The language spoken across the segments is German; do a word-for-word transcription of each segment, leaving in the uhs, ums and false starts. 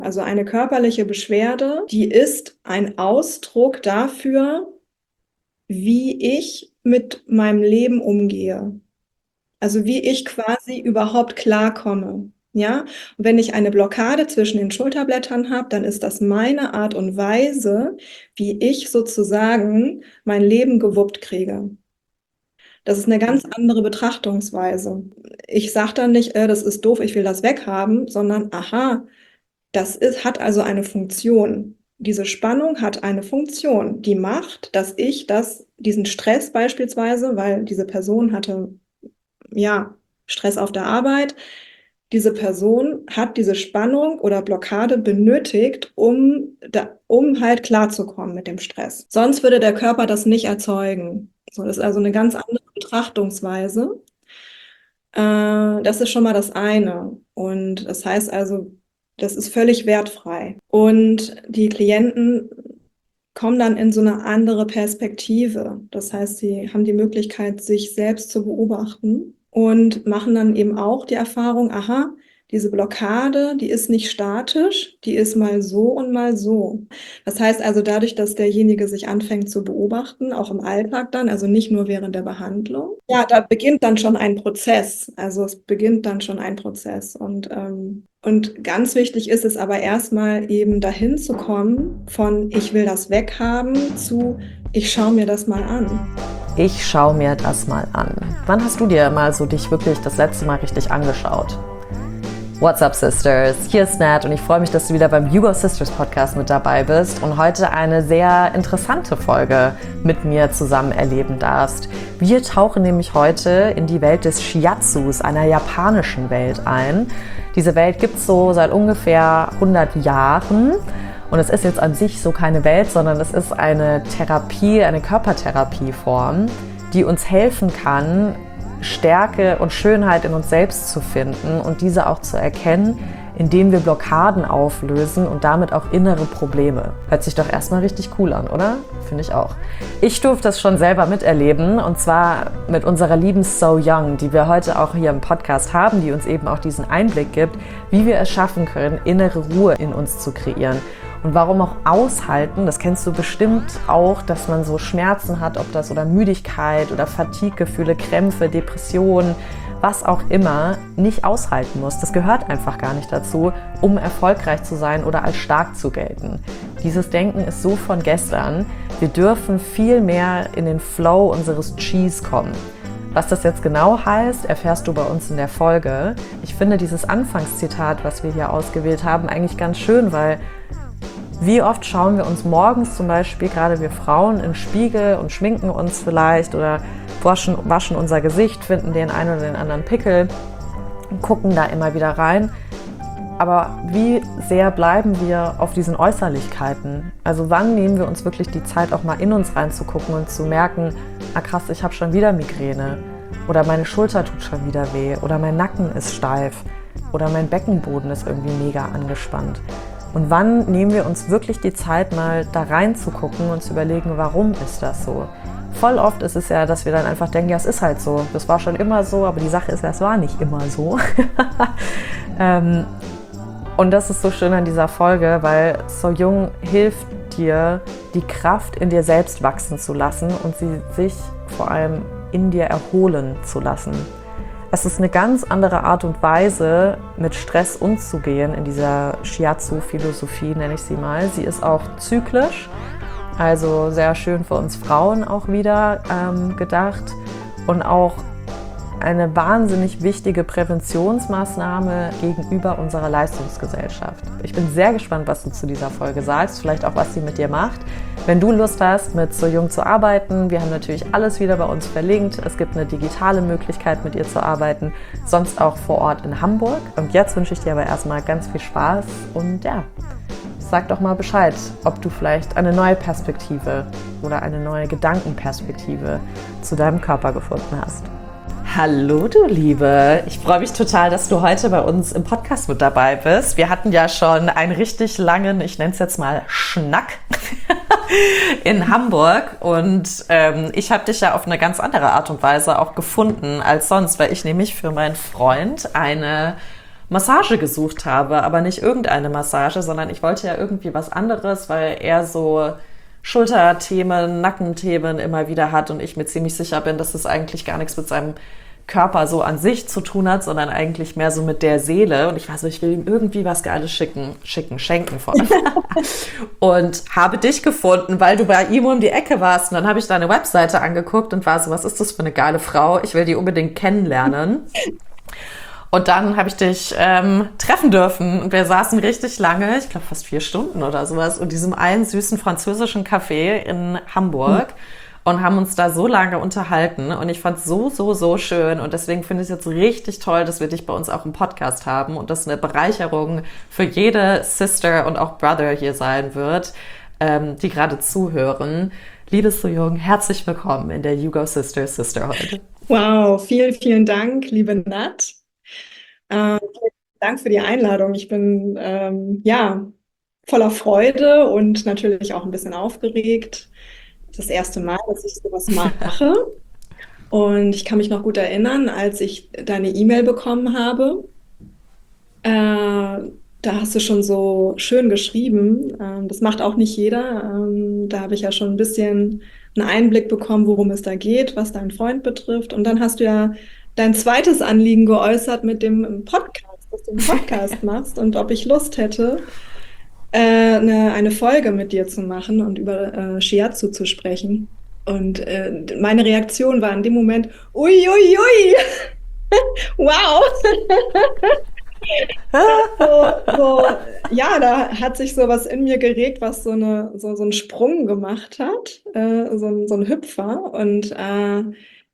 Also eine körperliche Beschwerde, die ist ein Ausdruck dafür, wie ich mit meinem Leben umgehe. Also wie ich quasi überhaupt klarkomme. Ja, und wenn ich eine Blockade zwischen den Schulterblättern habe, dann ist das meine Art und Weise, wie ich sozusagen mein Leben gewuppt kriege. Das ist eine ganz andere Betrachtungsweise. Ich sage dann nicht, äh, das ist doof, ich will das weghaben, sondern aha, das ist, hat also eine Funktion. Diese Spannung hat eine Funktion, die macht, dass ich das, diesen Stress beispielsweise, weil diese Person hatte, ja, Stress auf der Arbeit, diese Person hat diese Spannung oder Blockade benötigt, um, da, um halt klarzukommen mit dem Stress. Sonst würde der Körper das nicht erzeugen. So, das ist also eine ganz andere Betrachtungsweise. Äh, das ist schon mal das eine. Und das heißt also, das ist völlig wertfrei. Und die Klienten kommen dann in so eine andere Perspektive. Das heißt, sie haben die Möglichkeit, sich selbst zu beobachten und machen dann eben auch die Erfahrung, aha, diese Blockade, die ist nicht statisch, die ist mal so und mal so. Das heißt also, dadurch, dass derjenige sich anfängt zu beobachten, auch im Alltag dann, also nicht nur während der Behandlung, ja, da beginnt dann schon ein Prozess. Also es beginnt dann schon ein Prozess. Und, ähm, und ganz wichtig ist es aber erstmal eben dahin zu kommen, von ich will das weghaben zu ich schaue mir das mal an. Ich schaue mir das mal an. Wann hast du dir mal so dich wirklich das letzte Mal richtig angeschaut? What's up, Sisters? Hier ist Nat und ich freue mich, dass du wieder beim Hugo Sisters Podcast mit dabei bist und heute eine sehr interessante Folge mit mir zusammen erleben darfst. Wir tauchen nämlich heute in die Welt des Shiatsus, einer japanischen Welt, ein. Diese Welt gibt es so seit ungefähr hundert Jahren. Und es ist jetzt an sich so keine Welt, sondern es ist eine Therapie, eine Körpertherapieform, die uns helfen kann, Stärke und Schönheit in uns selbst zu finden und diese auch zu erkennen, indem wir Blockaden auflösen und damit auch innere Probleme. Hört sich doch erstmal richtig cool an, oder? Finde ich auch. Ich durfte das schon selber miterleben und zwar mit unserer lieben So Young, die wir heute auch hier im Podcast haben, die uns eben auch diesen Einblick gibt, wie wir es schaffen können, innere Ruhe in uns zu kreieren. Und warum auch aushalten, das kennst du bestimmt auch, dass man so Schmerzen hat, ob das oder Müdigkeit oder Fatigue-Gefühle, Krämpfe, Depressionen, was auch immer, nicht aushalten muss. Das gehört einfach gar nicht dazu, um erfolgreich zu sein oder als stark zu gelten. Dieses Denken ist so von gestern. Wir dürfen viel mehr in den Flow unseres Chis kommen. Was das jetzt genau heißt, erfährst du bei uns in der Folge. Ich finde dieses Anfangszitat, was wir hier ausgewählt haben, eigentlich ganz schön, weil wie oft schauen wir uns morgens zum Beispiel, gerade wir Frauen, in den Spiegel und schminken uns vielleicht oder waschen, waschen unser Gesicht, finden den einen oder den anderen Pickel und gucken da immer wieder rein. Aber wie sehr bleiben wir auf diesen Äußerlichkeiten? Also wann nehmen wir uns wirklich die Zeit, auch mal in uns reinzugucken und zu merken, ah krass, ich habe schon wieder Migräne oder meine Schulter tut schon wieder weh oder mein Nacken ist steif oder mein Beckenboden ist irgendwie mega angespannt. Und wann nehmen wir uns wirklich die Zeit, mal da reinzugucken und zu überlegen, warum ist das so? Voll oft ist es ja, dass wir dann einfach denken, ja, es ist halt so. Das war schon immer so, aber die Sache ist, es war nicht immer so. ähm, und das ist so schön an dieser Folge, weil So Young hilft dir, die Kraft in dir selbst wachsen zu lassen und sie sich vor allem in dir erholen zu lassen. Es ist eine ganz andere Art und Weise, mit Stress umzugehen in dieser Shiatsu-Philosophie, nenne ich sie mal. Sie ist auch zyklisch, also sehr schön für uns Frauen auch wieder ähm, gedacht und auch eine wahnsinnig wichtige Präventionsmaßnahme gegenüber unserer Leistungsgesellschaft. Ich bin sehr gespannt, was du zu dieser Folge sagst, vielleicht auch, was sie mit dir macht. Wenn du Lust hast, mit So Young zu arbeiten, wir haben natürlich alles wieder bei uns verlinkt. Es gibt eine digitale Möglichkeit, mit ihr zu arbeiten, sonst auch vor Ort in Hamburg. Und jetzt wünsche ich dir aber erstmal ganz viel Spaß und ja, sag doch mal Bescheid, ob du vielleicht eine neue Perspektive oder eine neue Gedankenperspektive zu deinem Körper gefunden hast. Hallo du Liebe, ich freue mich total, dass du heute bei uns im Podcast mit dabei bist. Wir hatten ja schon einen richtig langen, ich nenne es jetzt mal Schnack in Hamburg und ähm, ich habe dich ja auf eine ganz andere Art und Weise auch gefunden als sonst, weil ich nämlich für meinen Freund eine Massage gesucht habe, aber nicht irgendeine Massage, sondern ich wollte ja irgendwie was anderes, weil er so Schulterthemen, Nackenthemen immer wieder hat und ich mir ziemlich sicher bin, dass es eigentlich gar nichts mit seinem Körper so an sich zu tun hat, sondern eigentlich mehr so mit der Seele. Und ich war so, ich will ihm irgendwie was Geiles schicken, schicken, schenken vor allem. Und habe dich gefunden, weil du bei ihm um die Ecke warst. Und dann habe ich deine Webseite angeguckt und war so, was ist das für eine geile Frau? Ich will die unbedingt kennenlernen. Und dann habe ich dich ähm, treffen dürfen und wir saßen richtig lange, ich glaube fast vier Stunden oder sowas, in diesem einen süßen französischen Café in Hamburg und haben uns da so lange unterhalten und ich fand es so, so, so schön und deswegen finde ich es jetzt richtig toll, dass wir dich bei uns auch im Podcast haben und das eine Bereicherung für jede Sister und auch Brother hier sein wird, ähm, die gerade zuhören. Liebe Soo-Young, herzlich willkommen in der You Go Sisters Sisterhood. Wow, vielen, vielen Dank, liebe Nat. Äh, vielen Dank für die Einladung. Ich bin ähm, ja voller Freude und natürlich auch ein bisschen aufgeregt. Das erste Mal, dass ich sowas mache. Und ich kann mich noch gut erinnern, als ich deine E-Mail bekommen habe. Äh, da hast du schon so schön geschrieben. Ähm, das macht auch nicht jeder. Ähm, da habe ich ja schon ein bisschen einen Einblick bekommen, worum es da geht, was deinen Freund betrifft. Und dann hast du ja dein zweites Anliegen geäußert mit dem Podcast, dass du einen Podcast machst und ob ich Lust hätte, äh, eine, eine Folge mit dir zu machen und über äh, Shiatsu zu sprechen. Und äh, meine Reaktion war in dem Moment, ui, ui, ui, wow. So, so, ja, da hat sich so was in mir geregt, was so, eine, so, so einen Sprung gemacht hat, äh, so, ein- so ein Hüpfer. Und äh,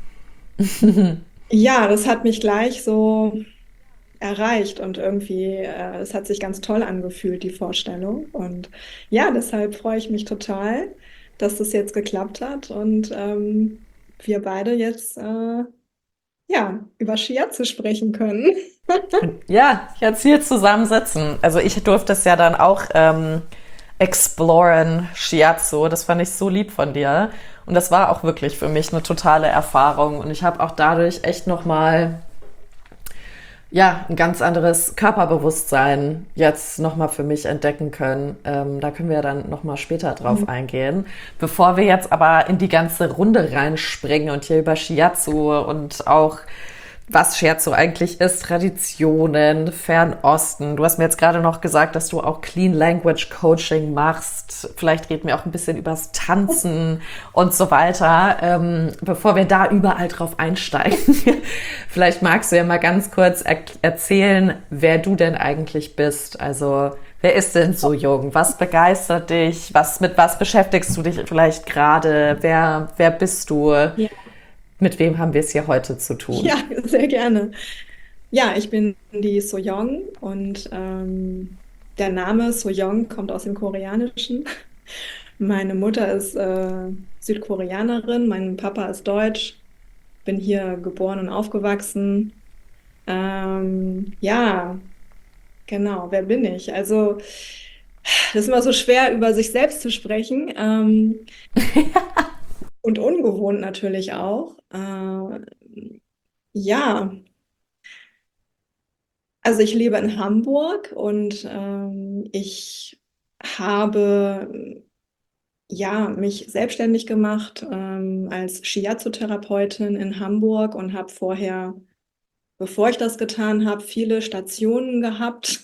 ja, das hat mich gleich so erreicht und irgendwie, äh, es hat sich ganz toll angefühlt, die Vorstellung. Und ja, deshalb freue ich mich total, dass das jetzt geklappt hat und ähm, wir beide jetzt äh, ja über Shiatsu sprechen können. Ja, jetzt hier zusammensitzen. Also ich durfte es ja dann auch ähm, exploren, Shiatsu. Das fand ich so lieb von dir. Und das war auch wirklich für mich eine totale Erfahrung. Und ich habe auch dadurch echt nochmal, ja, ein ganz anderes Körperbewusstsein jetzt nochmal für mich entdecken können. Ähm, da können wir dann nochmal später drauf eingehen. Bevor wir jetzt aber in die ganze Runde reinspringen und hier über Shiatsu und auch was Shiatsu eigentlich ist, Traditionen, Fernosten. Du hast mir jetzt gerade noch gesagt, dass du auch Clean Language Coaching machst. Vielleicht reden wir auch ein bisschen übers Tanzen und so weiter. Ähm, bevor wir da überall drauf einsteigen, vielleicht magst du ja mal ganz kurz er erzählen, wer du denn eigentlich bist. Also, wer ist denn Soo-Young? Was begeistert dich? Was, mit was beschäftigst du dich vielleicht gerade? Wer, wer bist du? Ja. Mit wem haben wir es hier heute zu tun? Ja, sehr gerne. Ja, ich bin die Soo-Young und ähm, der Name Soo-Young kommt aus dem Koreanischen. Meine Mutter ist äh, Südkoreanerin, mein Papa ist deutsch, bin hier geboren und aufgewachsen. Ähm, ja, genau, wer bin ich? Also, das ist immer so schwer, über sich selbst zu sprechen. Ähm, und ungewohnt natürlich auch. Äh, ja, also ich lebe in Hamburg und ähm, ich habe ja mich selbstständig gemacht ähm, als Shiatsu-Therapeutin in Hamburg und habe vorher, bevor ich das getan habe, viele Stationen gehabt.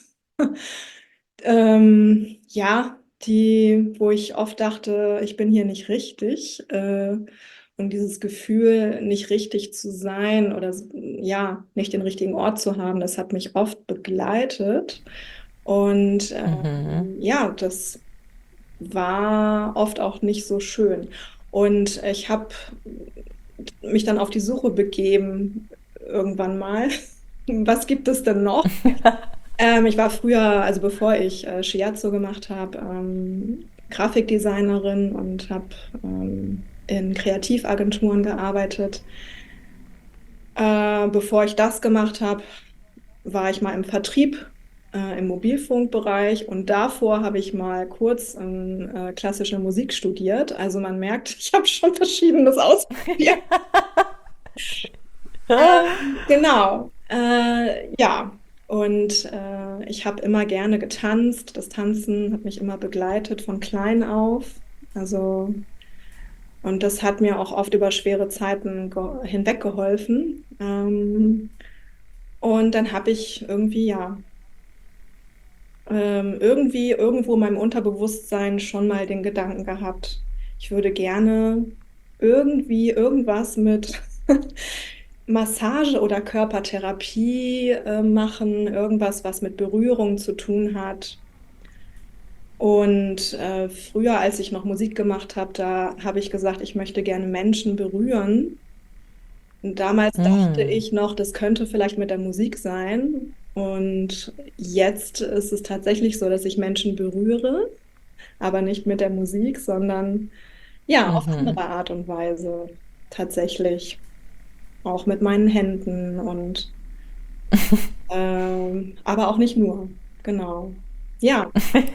Ähm, ja, die, wo ich oft dachte, ich bin hier nicht richtig. Äh, und dieses Gefühl, nicht richtig zu sein oder ja, nicht den richtigen Ort zu haben, das hat mich oft begleitet. Und Mhm. ähm, ja, das war oft auch nicht so schön. Und ich habe mich dann auf die Suche begeben, irgendwann mal. Was gibt es denn noch? Ähm, ich war früher, also bevor ich äh, Shiatsu gemacht habe, ähm, Grafikdesignerin und habe ähm, in Kreativagenturen gearbeitet. Äh, bevor ich das gemacht habe, war ich mal im Vertrieb, äh, im Mobilfunkbereich und davor habe ich mal kurz ähm, äh, klassische Musik studiert. Also man merkt, ich habe schon Verschiedenes ausprobiert. Ähm, genau, äh, ja. Und äh, ich habe immer gerne getanzt. Das Tanzen hat mich immer begleitet von klein auf. Also, und das hat mir auch oft über schwere Zeiten ge- hinweg geholfen. Ähm, und dann habe ich irgendwie, ja, ähm, irgendwie irgendwo in meinem Unterbewusstsein schon mal den Gedanken gehabt, ich würde gerne irgendwie irgendwas mit Massage oder Körpertherapie äh, machen, irgendwas, was mit Berührung zu tun hat. Und äh, früher, als ich noch Musik gemacht habe, da habe ich gesagt, ich möchte gerne Menschen berühren. Und damals dachte Mm. ich noch, das könnte vielleicht mit der Musik sein. Und jetzt ist es tatsächlich so, dass ich Menschen berühre, aber nicht mit der Musik, sondern ja, auf Mhm. andere Art und Weise tatsächlich. Auch mit meinen Händen und ähm, aber auch nicht nur. Genau. Ja.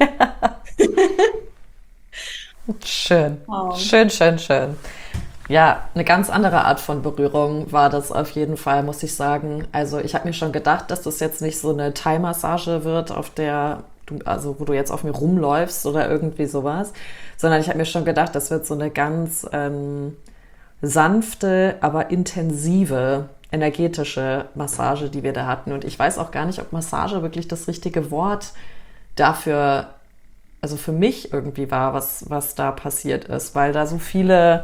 Schön, Wow. schön, schön, schön. Ja, eine ganz andere Art von Berührung war das auf jeden Fall, muss ich sagen. Also ich habe mir schon gedacht, dass das jetzt nicht so eine Thai-Massage wird, auf der du, also wo du jetzt auf mir rumläufst oder irgendwie sowas, sondern ich habe mir schon gedacht, das wird so eine ganz ähm, sanfte, aber intensive, energetische Massage, die wir da hatten. Und ich weiß auch gar nicht, ob Massage wirklich das richtige Wort dafür, also für mich irgendwie war, was, was da passiert ist, weil da so viele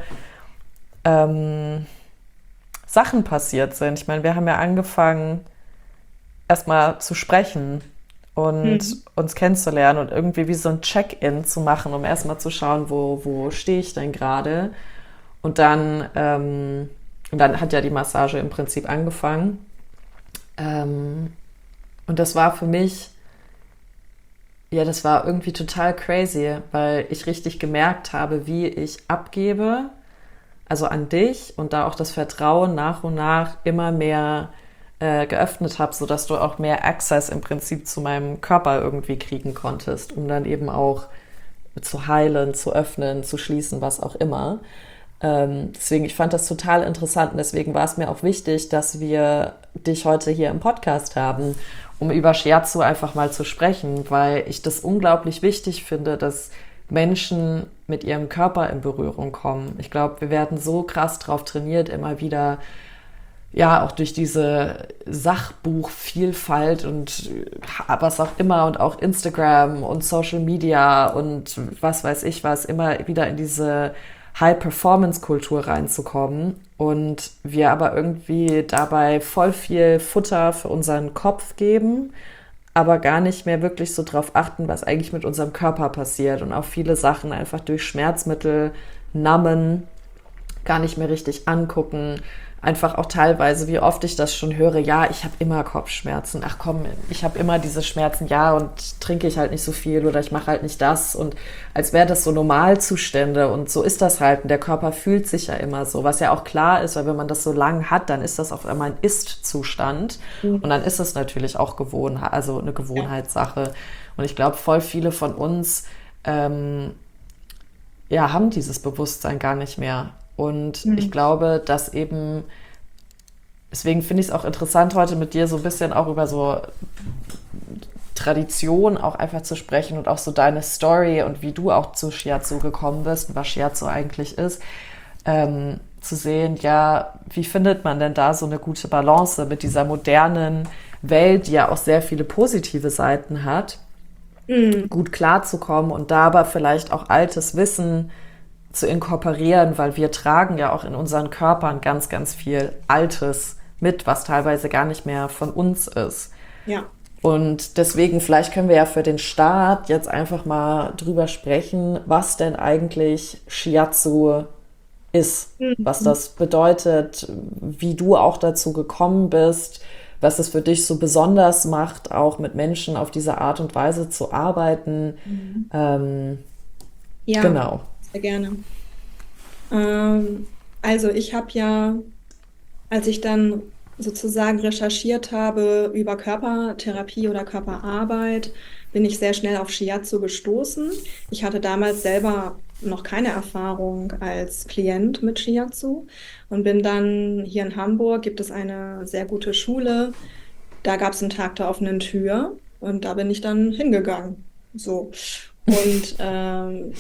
ähm, Sachen passiert sind. Ich meine, wir haben ja angefangen, erstmal zu sprechen und Hm. uns kennenzulernen und irgendwie wie so ein Check-in zu machen, um erstmal zu schauen, wo, wo stehe ich denn gerade. Und dann, ähm, und dann hat ja die Massage im Prinzip angefangen. Ähm, und das war für mich, ja, das war irgendwie total crazy, weil ich richtig gemerkt habe, wie ich abgebe, also an dich und da auch das Vertrauen nach und nach immer mehr äh, geöffnet habe, sodass du auch mehr Access im Prinzip zu meinem Körper irgendwie kriegen konntest, um dann eben auch zu heilen, zu öffnen, zu schließen, was auch immer. Ähm, deswegen, ich fand das total interessant und deswegen war es mir auch wichtig, dass wir dich heute hier im Podcast haben, um über Shiatsu einfach mal zu sprechen, weil ich das unglaublich wichtig finde, dass Menschen mit ihrem Körper in Berührung kommen. Ich glaube, wir werden so krass drauf trainiert, immer wieder, ja, auch durch diese Sachbuchvielfalt und was auch immer und auch Instagram und Social Media und was weiß ich was, immer wieder in diese High-Performance-Kultur reinzukommen und wir aber irgendwie dabei voll viel Futter für unseren Kopf geben, aber gar nicht mehr wirklich so drauf achten, was eigentlich mit unserem Körper passiert und auch viele Sachen einfach durch Schmerzmittel nummen, gar nicht mehr richtig angucken. Einfach auch teilweise, wie oft ich das schon höre, ja, ich habe immer Kopfschmerzen. Ach komm, ich habe immer diese Schmerzen, ja, und trinke ich halt nicht so viel oder ich mache halt nicht das. Und als wäre das so Normalzustände und so ist das halt. Und der Körper fühlt sich ja immer so, was ja auch klar ist, weil wenn man das so lang hat, dann ist das auf einmal ein Ist-Zustand. Und Hm. dann ist es natürlich auch Gewohnheit, also eine Ja. Gewohnheitssache. Und ich glaube, voll viele von uns ähm, ja, haben dieses Bewusstsein gar nicht mehr. Und ich Hm. glaube, dass eben, deswegen finde ich es auch interessant, heute mit dir so ein bisschen auch über so Tradition auch einfach zu sprechen und auch so deine Story und wie du auch zu Shiatsu gekommen bist und was Shiatsu eigentlich ist, ähm, zu sehen, ja, wie findet man denn da so eine gute Balance mit dieser modernen Welt, die ja auch sehr viele positive Seiten hat, Hm. gut klarzukommen und da aber vielleicht auch altes Wissen zu inkorporieren, weil wir tragen ja auch in unseren Körpern ganz, ganz viel Altes mit, was teilweise gar nicht mehr von uns ist. Ja. Und deswegen, vielleicht können wir ja für den Start jetzt einfach mal drüber sprechen, was denn eigentlich Shiatsu ist, was Hm. das bedeutet, wie du auch dazu gekommen bist, was es für dich so besonders macht, auch mit Menschen auf diese Art und Weise zu arbeiten. Hm. Ähm, Ja, genau. sehr gerne. Ähm, also ich habe ja, als ich dann sozusagen recherchiert habe über Körpertherapie oder Körperarbeit, bin ich sehr schnell auf Shiatsu gestoßen. Ich hatte damals selber noch keine Erfahrung als Klient mit Shiatsu und bin dann hier in Hamburg, gibt es eine sehr gute Schule, da gab es einen Tag der offenen Tür und da bin ich dann hingegangen. So. Und ähm,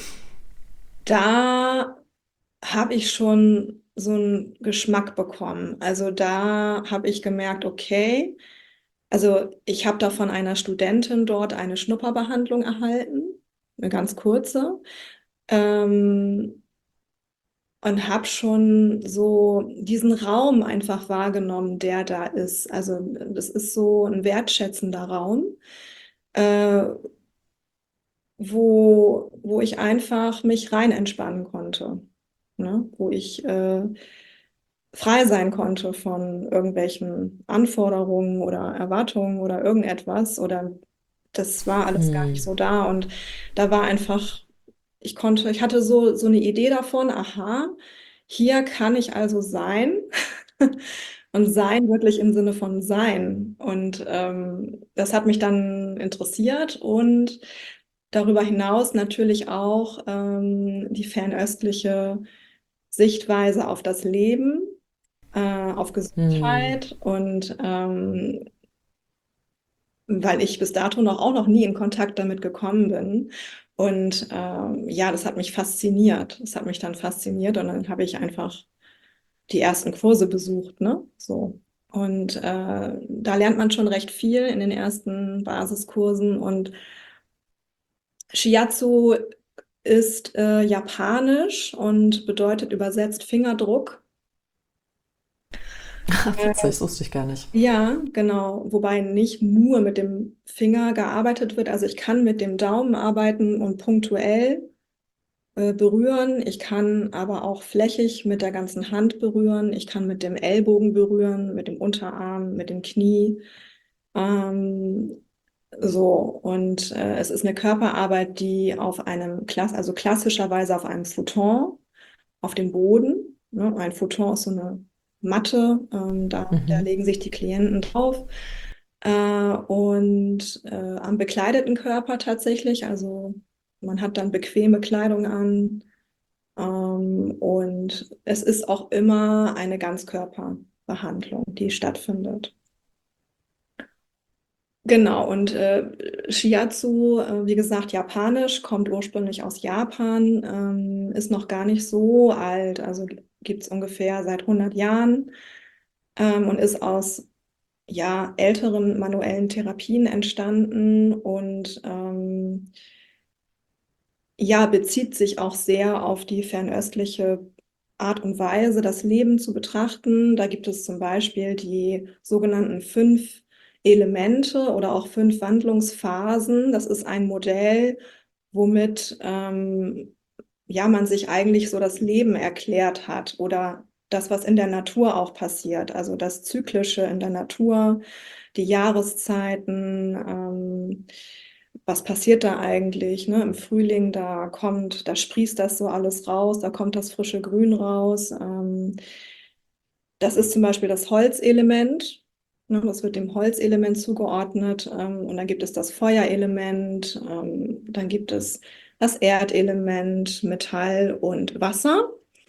da habe ich schon so einen Geschmack bekommen. Also da habe ich gemerkt, okay, also ich habe da von einer Studentin dort eine Schnupperbehandlung erhalten, eine ganz kurze, ähm, und habe schon so diesen Raum einfach wahrgenommen, der da ist. Also das ist so ein wertschätzender Raum, äh, wo, wo ich einfach mich rein entspannen konnte, ne? Wo ich äh, frei sein konnte von irgendwelchen Anforderungen oder Erwartungen oder irgendetwas oder das war alles gar nicht Hm. so da und da war einfach, ich konnte, ich hatte so, so eine Idee davon, aha, hier kann ich also sein und sein wirklich im Sinne von sein und ähm, das hat mich dann interessiert und darüber hinaus natürlich auch ähm, die fernöstliche Sichtweise auf das Leben, äh, auf Hm. Gesundheit und ähm, weil ich bis dato noch auch noch nie in Kontakt damit gekommen bin. Und ähm, ja, das hat mich fasziniert. Das hat mich dann fasziniert und dann habe ich einfach die ersten Kurse besucht, ne? So. Und äh, da lernt man schon recht viel in den ersten Basiskursen. Und Shiatsu ist äh, japanisch und bedeutet übersetzt Fingerdruck. Witzig, das wusste ich gar nicht. Ja, genau. Wobei nicht nur mit dem Finger gearbeitet wird. Also ich kann mit dem Daumen arbeiten und punktuell äh, berühren. Ich kann aber auch flächig mit der ganzen Hand berühren. Ich kann mit dem Ellbogen berühren, mit dem Unterarm, mit dem Knie. Ähm, so. Und äh, es ist eine Körperarbeit, die auf einem Klass, also klassischerweise auf einem Futon auf dem Boden. Ne? Ein Futon ist so eine Matte, ähm, da, da Mhm. legen sich die Klienten drauf. Äh, und äh, am bekleideten Körper tatsächlich, also man hat dann bequeme Kleidung an. Ähm, und es ist auch immer eine Ganzkörperbehandlung, die stattfindet. Genau, und äh, Shiatsu, äh, wie gesagt, japanisch, kommt ursprünglich aus Japan, ähm, ist noch gar nicht so alt, also gibt es ungefähr seit hundert Jahren ähm, und ist aus ja, älteren manuellen Therapien entstanden und ähm, ja, bezieht sich auch sehr auf die fernöstliche Art und Weise, das Leben zu betrachten. Da gibt es zum Beispiel die sogenannten fünf Elemente oder auch fünf Wandlungsphasen. Das ist ein Modell, womit ähm, ja, man sich eigentlich so das Leben erklärt hat oder das, was in der Natur auch passiert. Also das Zyklische in der Natur, die Jahreszeiten, ähm, was passiert da eigentlich, ne? Im Frühling, da kommt, da sprießt das so alles raus, da kommt das frische Grün raus. Ähm, das ist zum Beispiel das Holzelement. Ne? Das wird dem Holzelement zugeordnet. Ähm, und dann gibt es das Feuerelement, ähm, dann gibt es das Erdelement, Metall und Wasser.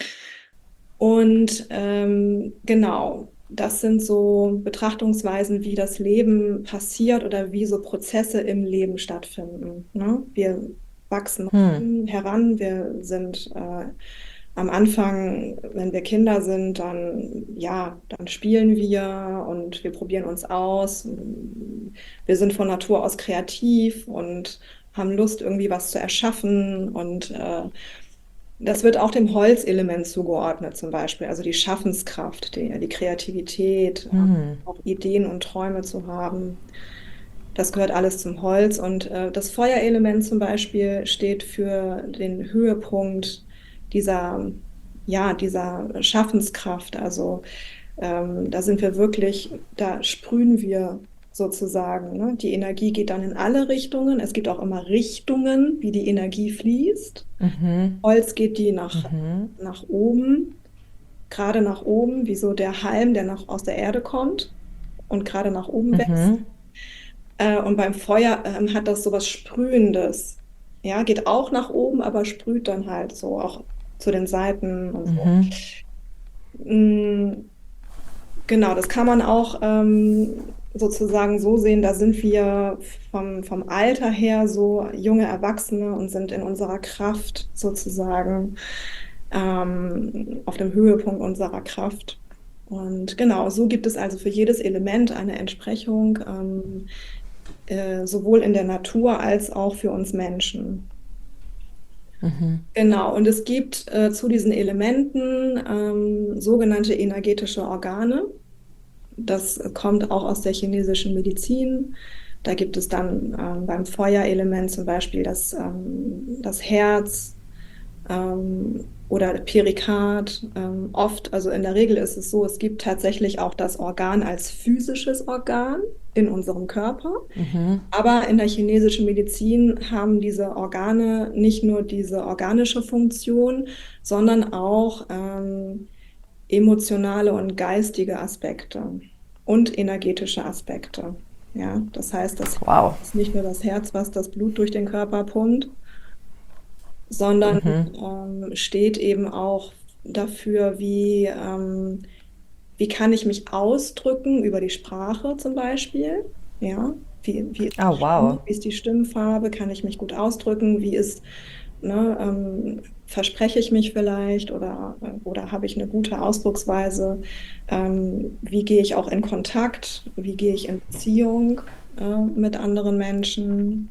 Und ähm, genau, das sind so Betrachtungsweisen, wie das Leben passiert oder wie so Prozesse im Leben stattfinden. Ne? Wir wachsen Hm. heran, wir sind äh, am Anfang, wenn wir Kinder sind, dann ja, dann spielen wir und wir probieren uns aus. Wir sind von Natur aus kreativ und haben Lust, irgendwie was zu erschaffen und äh, das wird auch dem Holzelement zugeordnet, zum Beispiel, also die Schaffenskraft, die, die Kreativität, äh, Hm. auch Ideen und Träume zu haben. Das gehört alles zum Holz. Und äh, das Feuerelement zum Beispiel steht für den Höhepunkt dieser, ja, dieser Schaffenskraft. Also ähm, da sind wir wirklich, da sprühen wir sozusagen. Ne? Die Energie geht dann in alle Richtungen. Es gibt auch immer Richtungen, wie die Energie fließt. Mhm. Holz geht die nach, Mhm. nach oben, gerade nach oben, wie so der Halm, der noch aus der Erde kommt und gerade nach oben wächst. Mhm. Äh, und beim Feuer ähm, hat das so was Sprühendes. Ja, geht auch nach oben, aber sprüht dann halt so auch zu den Seiten und so. Mhm. Mm, genau, das kann man auch. Ähm, sozusagen so sehen, da sind wir vom, vom Alter her so junge Erwachsene und sind in unserer Kraft sozusagen ähm, auf dem Höhepunkt unserer Kraft. Und genau, so gibt es also für jedes Element eine Entsprechung, ähm, äh, sowohl in der Natur als auch für uns Menschen. Genau, und es gibt äh, zu diesen Elementen ähm, sogenannte energetische Organe. Das kommt auch aus der chinesischen Medizin. Da gibt es dann ähm, beim Feuerelement zum Beispiel das, ähm, das Herz ähm, oder Perikard. Ähm, oft, also in der Regel ist es so, es gibt tatsächlich auch das Organ als physisches Organ in unserem Körper. Aber in der chinesischen Medizin haben diese Organe nicht nur diese organische Funktion, sondern auch ähm, emotionale und geistige Aspekte und energetische Aspekte. Ja, das heißt, das Wow. ist nicht nur das Herz, was das Blut durch den Körper pumpt, sondern ähm, steht eben auch dafür, wie, ähm, wie kann ich mich ausdrücken über die Sprache zum Beispiel. Ja, wie, wie ist die Oh, Stimme, wow. wie ist die Stimmfarbe, kann ich mich gut ausdrücken, wie ist, ne, ähm, verspreche ich mich vielleicht oder, äh, oder habe ich eine gute Ausdrucksweise, ähm, wie gehe ich auch in Kontakt, wie gehe ich in Beziehung äh, mit anderen Menschen.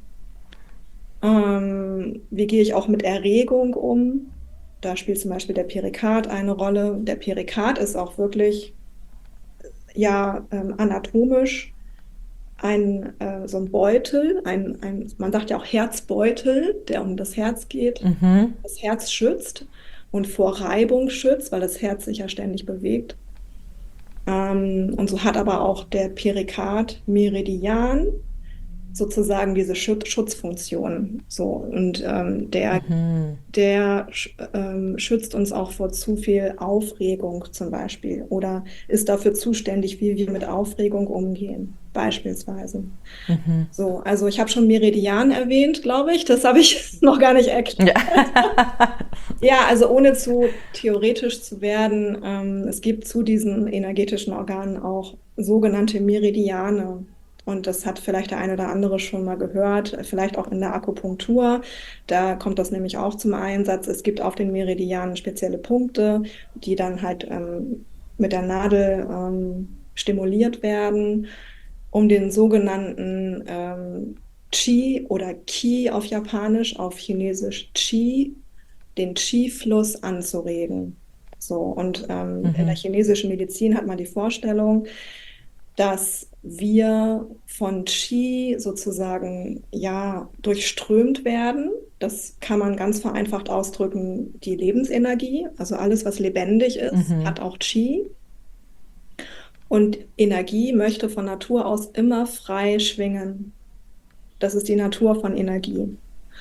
Ähm, wie gehe ich auch mit Erregung um? Da spielt zum Beispiel der Perikard eine Rolle. Der Perikard ist auch wirklich ja ähm, anatomisch ein äh, so ein Beutel, ein, ein, man sagt ja auch Herzbeutel, der um das Herz geht, das Herz schützt und vor Reibung schützt, weil das Herz sich ja ständig bewegt. Ähm, und so hat aber auch der Perikard Meridian sozusagen diese Schut- Schutzfunktion. So, und ähm, der der sch- ähm, schützt uns auch vor zu viel Aufregung zum Beispiel oder ist dafür zuständig, wie wir mit Aufregung umgehen, beispielsweise. So, also ich habe schon Meridian erwähnt, glaube ich. Das habe ich noch gar nicht erklärt. Ja. Ja, also ohne zu theoretisch zu werden, ähm, es gibt zu diesen energetischen Organen auch sogenannte Meridiane. Und das hat vielleicht der eine oder andere schon mal gehört, vielleicht auch in der Akupunktur. Da kommt das nämlich auch zum Einsatz. Es gibt auf den Meridianen spezielle Punkte, die dann halt ähm, mit der Nadel ähm, stimuliert werden, um den sogenannten ähm, Qi oder Qi auf Japanisch, auf Chinesisch Qi, den Qi-Fluss anzuregen. So, und ähm, in der chinesischen Medizin hat man die Vorstellung, dass wir von Qi sozusagen ja durchströmt werden. Das kann man ganz vereinfacht ausdrücken, die Lebensenergie. Also alles, was lebendig ist, hat auch Qi. Und Energie möchte von Natur aus immer frei schwingen. Das ist die Natur von Energie.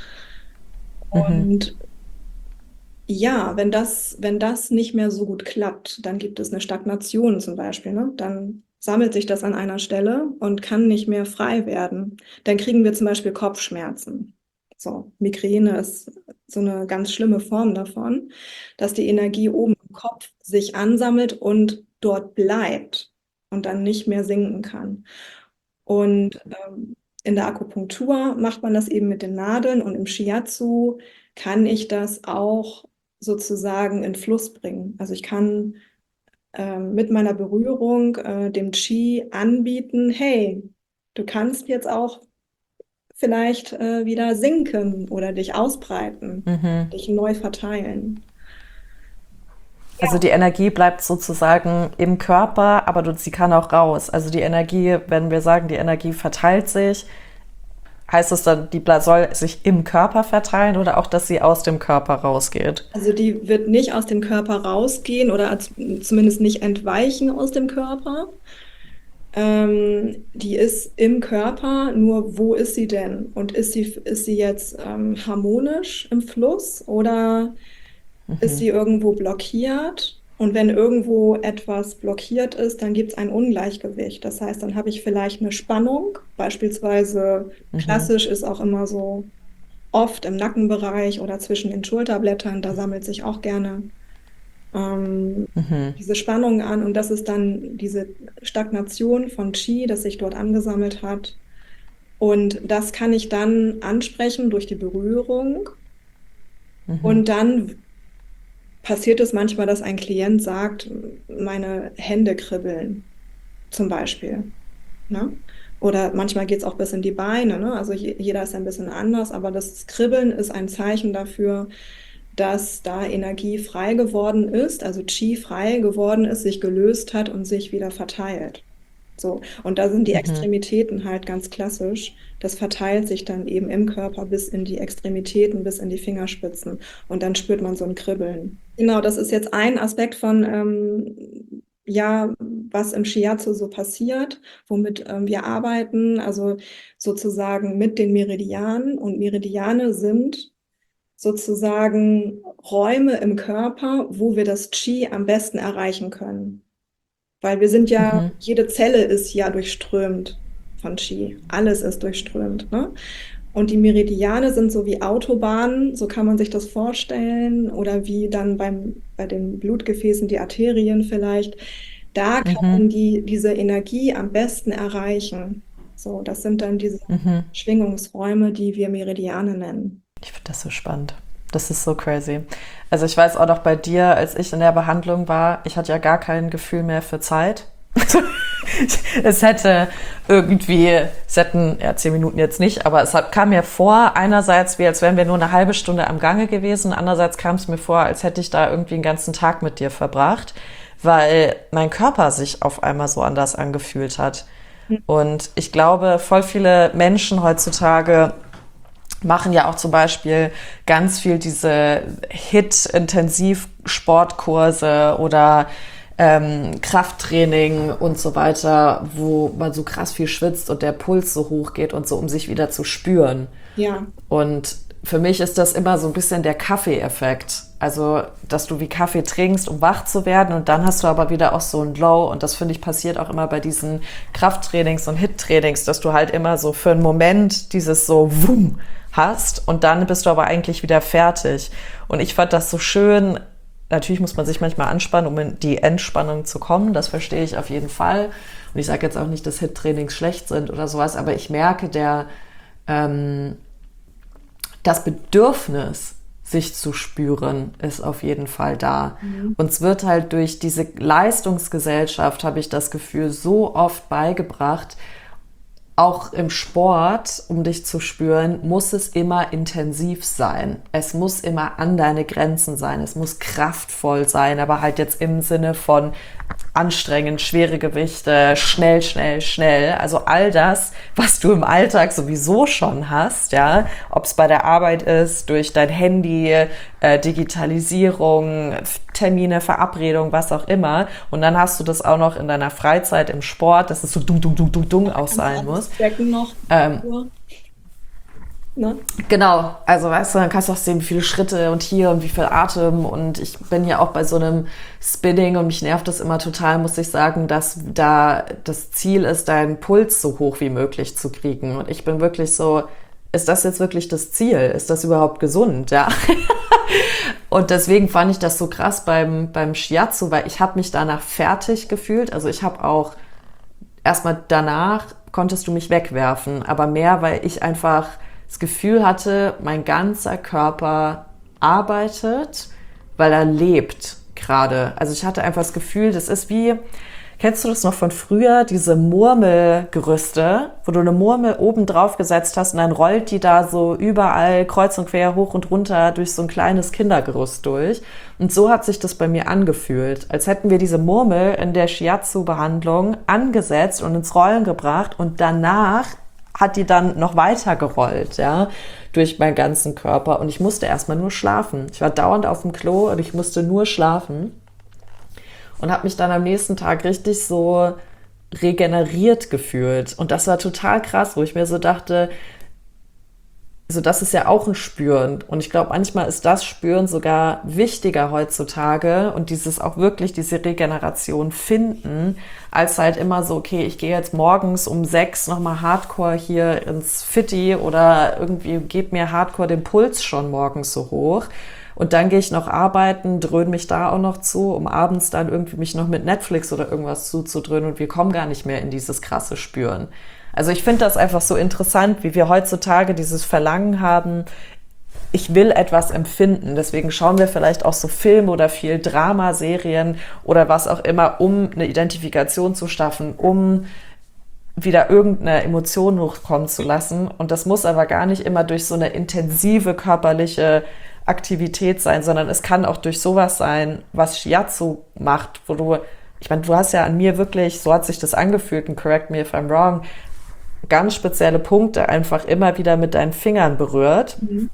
Und ja, wenn das, wenn das nicht mehr so gut klappt, dann gibt es eine Stagnation zum Beispiel, ne? Dann sammelt sich das an einer Stelle und kann nicht mehr frei werden. Dann kriegen wir zum Beispiel Kopfschmerzen. So, Migräne ist so eine ganz schlimme Form davon, dass die Energie oben im Kopf sich ansammelt und dort bleibt und dann nicht mehr sinken kann. Und ähm, in der Akupunktur macht man das eben mit den Nadeln und im Shiatsu kann ich das auch sozusagen in Fluss bringen. Also ich kann ähm, mit meiner Berührung äh, dem Qi anbieten, hey, du kannst jetzt auch vielleicht äh, wieder sinken oder dich ausbreiten, dich neu verteilen. Also die Energie bleibt sozusagen im Körper, aber du, sie kann auch raus. Also die Energie, wenn wir sagen, die Energie verteilt sich, heißt es dann, die soll sich im Körper verteilen oder auch, dass sie aus dem Körper rausgeht? Also die wird nicht aus dem Körper rausgehen oder als, zumindest nicht entweichen aus dem Körper. Ähm, die ist im Körper, nur wo ist sie denn? Und ist sie, ist sie jetzt ähm, harmonisch im Fluss oder ist sie irgendwo blockiert? Und wenn irgendwo etwas blockiert ist, dann gibt es ein Ungleichgewicht. Das heißt, dann habe ich vielleicht eine Spannung. Beispielsweise klassisch ist auch immer so oft im Nackenbereich oder zwischen den Schulterblättern, da sammelt sich auch gerne ähm, Mhm. diese Spannung an und das ist dann diese Stagnation von Qi, das sich dort angesammelt hat. Und das kann ich dann ansprechen durch die Berührung. Und dann passiert es manchmal, dass ein Klient sagt, meine Hände kribbeln, zum Beispiel. Ne? Oder manchmal geht es auch bis in die Beine. Ne? Also je, jeder ist ein bisschen anders, aber das Kribbeln ist ein Zeichen dafür, dass da Energie frei geworden ist, also Qi frei geworden ist, sich gelöst hat und sich wieder verteilt. So. Und da sind die Mhm. Extremitäten halt ganz klassisch. Das verteilt sich dann eben im Körper bis in die Extremitäten, bis in die Fingerspitzen. Und dann spürt man so ein Kribbeln. Genau, das ist jetzt ein Aspekt von, ähm, ja, was im Shiatsu so passiert, womit ähm, wir arbeiten, also sozusagen mit den Meridianen. Und Meridiane sind sozusagen Räume im Körper, wo wir das Qi am besten erreichen können. Weil wir sind ja, Mhm. jede Zelle ist ja durchströmt von Qi. Alles ist durchströmt, ne? Und die Meridiane sind so wie Autobahnen, so kann man sich das vorstellen, oder wie dann beim, bei den Blutgefäßen die Arterien vielleicht. Da kann man Mhm. die, diese Energie am besten erreichen. So, das sind dann diese Mhm. Schwingungsräume, die wir Meridiane nennen. Ich finde das so spannend. Das ist so crazy. Also ich weiß auch noch bei dir, als ich in der Behandlung war, ich hatte ja gar kein Gefühl mehr für Zeit. Es hätte irgendwie, es hätten, ja, zehn Minuten jetzt nicht, aber es hat, kam mir vor, einerseits wie, als wären wir nur eine halbe Stunde am Gange gewesen, andererseits kam es mir vor, als hätte ich da irgendwie einen ganzen Tag mit dir verbracht, weil mein Körper sich auf einmal so anders angefühlt hat. Und ich glaube, voll viele Menschen heutzutage machen ja auch zum Beispiel ganz viel diese Hit-Intensiv-Sportkurse oder ähm, Krafttraining und so weiter, wo man so krass viel schwitzt und der Puls so hoch geht und so, um sich wieder zu spüren. Ja, Und für mich ist das immer so ein bisschen der Kaffee-Effekt. Also, dass du wie Kaffee trinkst, um wach zu werden und dann hast du aber wieder auch so ein Low. Und das, finde ich, passiert auch immer bei diesen Krafttrainings und Hit-Trainings, dass du halt immer so für einen Moment dieses so Wumm hast und dann bist du aber eigentlich wieder fertig. Und ich fand das so schön. Natürlich muss man sich manchmal anspannen, um in die Entspannung zu kommen. Das verstehe ich auf jeden Fall. Und ich sage jetzt auch nicht, dass Hit-Trainings schlecht sind oder sowas, aber ich merke, der ähm, das Bedürfnis, sich zu spüren, ist auf jeden Fall da. mhm. Und es wird halt durch diese Leistungsgesellschaft, habe ich das Gefühl, so oft beigebracht, auch im Sport, um dich zu spüren, muss es immer intensiv sein. Es muss immer an deine Grenzen sein. Es muss kraftvoll sein, aber halt jetzt im Sinne von anstrengend, schwere Gewichte, schnell, schnell, schnell. Also all das, was du im Alltag sowieso schon hast, ja, ob es bei der Arbeit ist, durch dein Handy, äh, Digitalisierung, Termine, Verabredung, was auch immer. Und dann hast du das auch noch in deiner Freizeit im Sport, dass es so dung, dung, dung, dung, dung auch Kannst du sein alles muss. tracken noch? Ähm, Ne? Genau, also weißt du, dann kannst du auch sehen, wie viele Schritte und hier und wie viel Atem und ich bin ja auch bei so einem Spinning und mich nervt das immer total, muss ich sagen, dass da das Ziel ist, deinen Puls so hoch wie möglich zu kriegen und ich bin wirklich so, ist das jetzt wirklich das Ziel? Ist das überhaupt gesund? Ja. Und deswegen fand ich das so krass beim, beim Shiatsu, weil ich habe mich danach fertig gefühlt, also ich habe auch erstmal danach konntest du mich wegwerfen, aber mehr, weil ich einfach das Gefühl hatte, mein ganzer Körper arbeitet, weil er lebt gerade. Also ich hatte einfach das Gefühl, das ist wie, kennst du das noch von früher, diese Murmelgerüste, wo du eine Murmel oben drauf gesetzt hast und dann rollt die da so überall kreuz und quer hoch und runter durch so ein kleines Kindergerüst durch. Und so hat sich das bei mir angefühlt, als hätten wir diese Murmel in der Shiatsu-Behandlung angesetzt und ins Rollen gebracht und danach hat die dann noch weiter gerollt, ja, durch meinen ganzen Körper. Und ich musste erstmal nur schlafen. Ich war dauernd auf dem Klo und ich musste nur schlafen. Und habe mich dann am nächsten Tag richtig so regeneriert gefühlt. Und das war total krass, wo ich mir so dachte, also das ist ja auch ein Spüren. Und ich glaube, manchmal ist das Spüren sogar wichtiger heutzutage und dieses auch wirklich diese Regeneration finden, als halt immer so, okay, ich gehe jetzt morgens um sechs nochmal Hardcore hier ins Fitti oder irgendwie gebe mir Hardcore den Puls schon morgens so hoch. Und dann gehe ich noch arbeiten, dröhne mich da auch noch zu, um abends dann irgendwie mich noch mit Netflix oder irgendwas zuzudröhnen und wir kommen gar nicht mehr in dieses krasse Spüren. Also ich finde das einfach so interessant, wie wir heutzutage dieses Verlangen haben, ich will etwas empfinden. Deswegen schauen wir vielleicht auch so Filme oder viel Dramaserien oder was auch immer, um eine Identifikation zu schaffen, um wieder irgendeine Emotion hochkommen zu lassen. Und das muss aber gar nicht immer durch so eine intensive körperliche Aktivität sein, sondern es kann auch durch sowas sein, was Shiatsu macht, wo du, ich meine, du hast ja an mir wirklich, so hat sich das angefühlt, and correct me if I'm wrong, ganz spezielle Punkte einfach immer wieder mit deinen Fingern berührt. Mhm.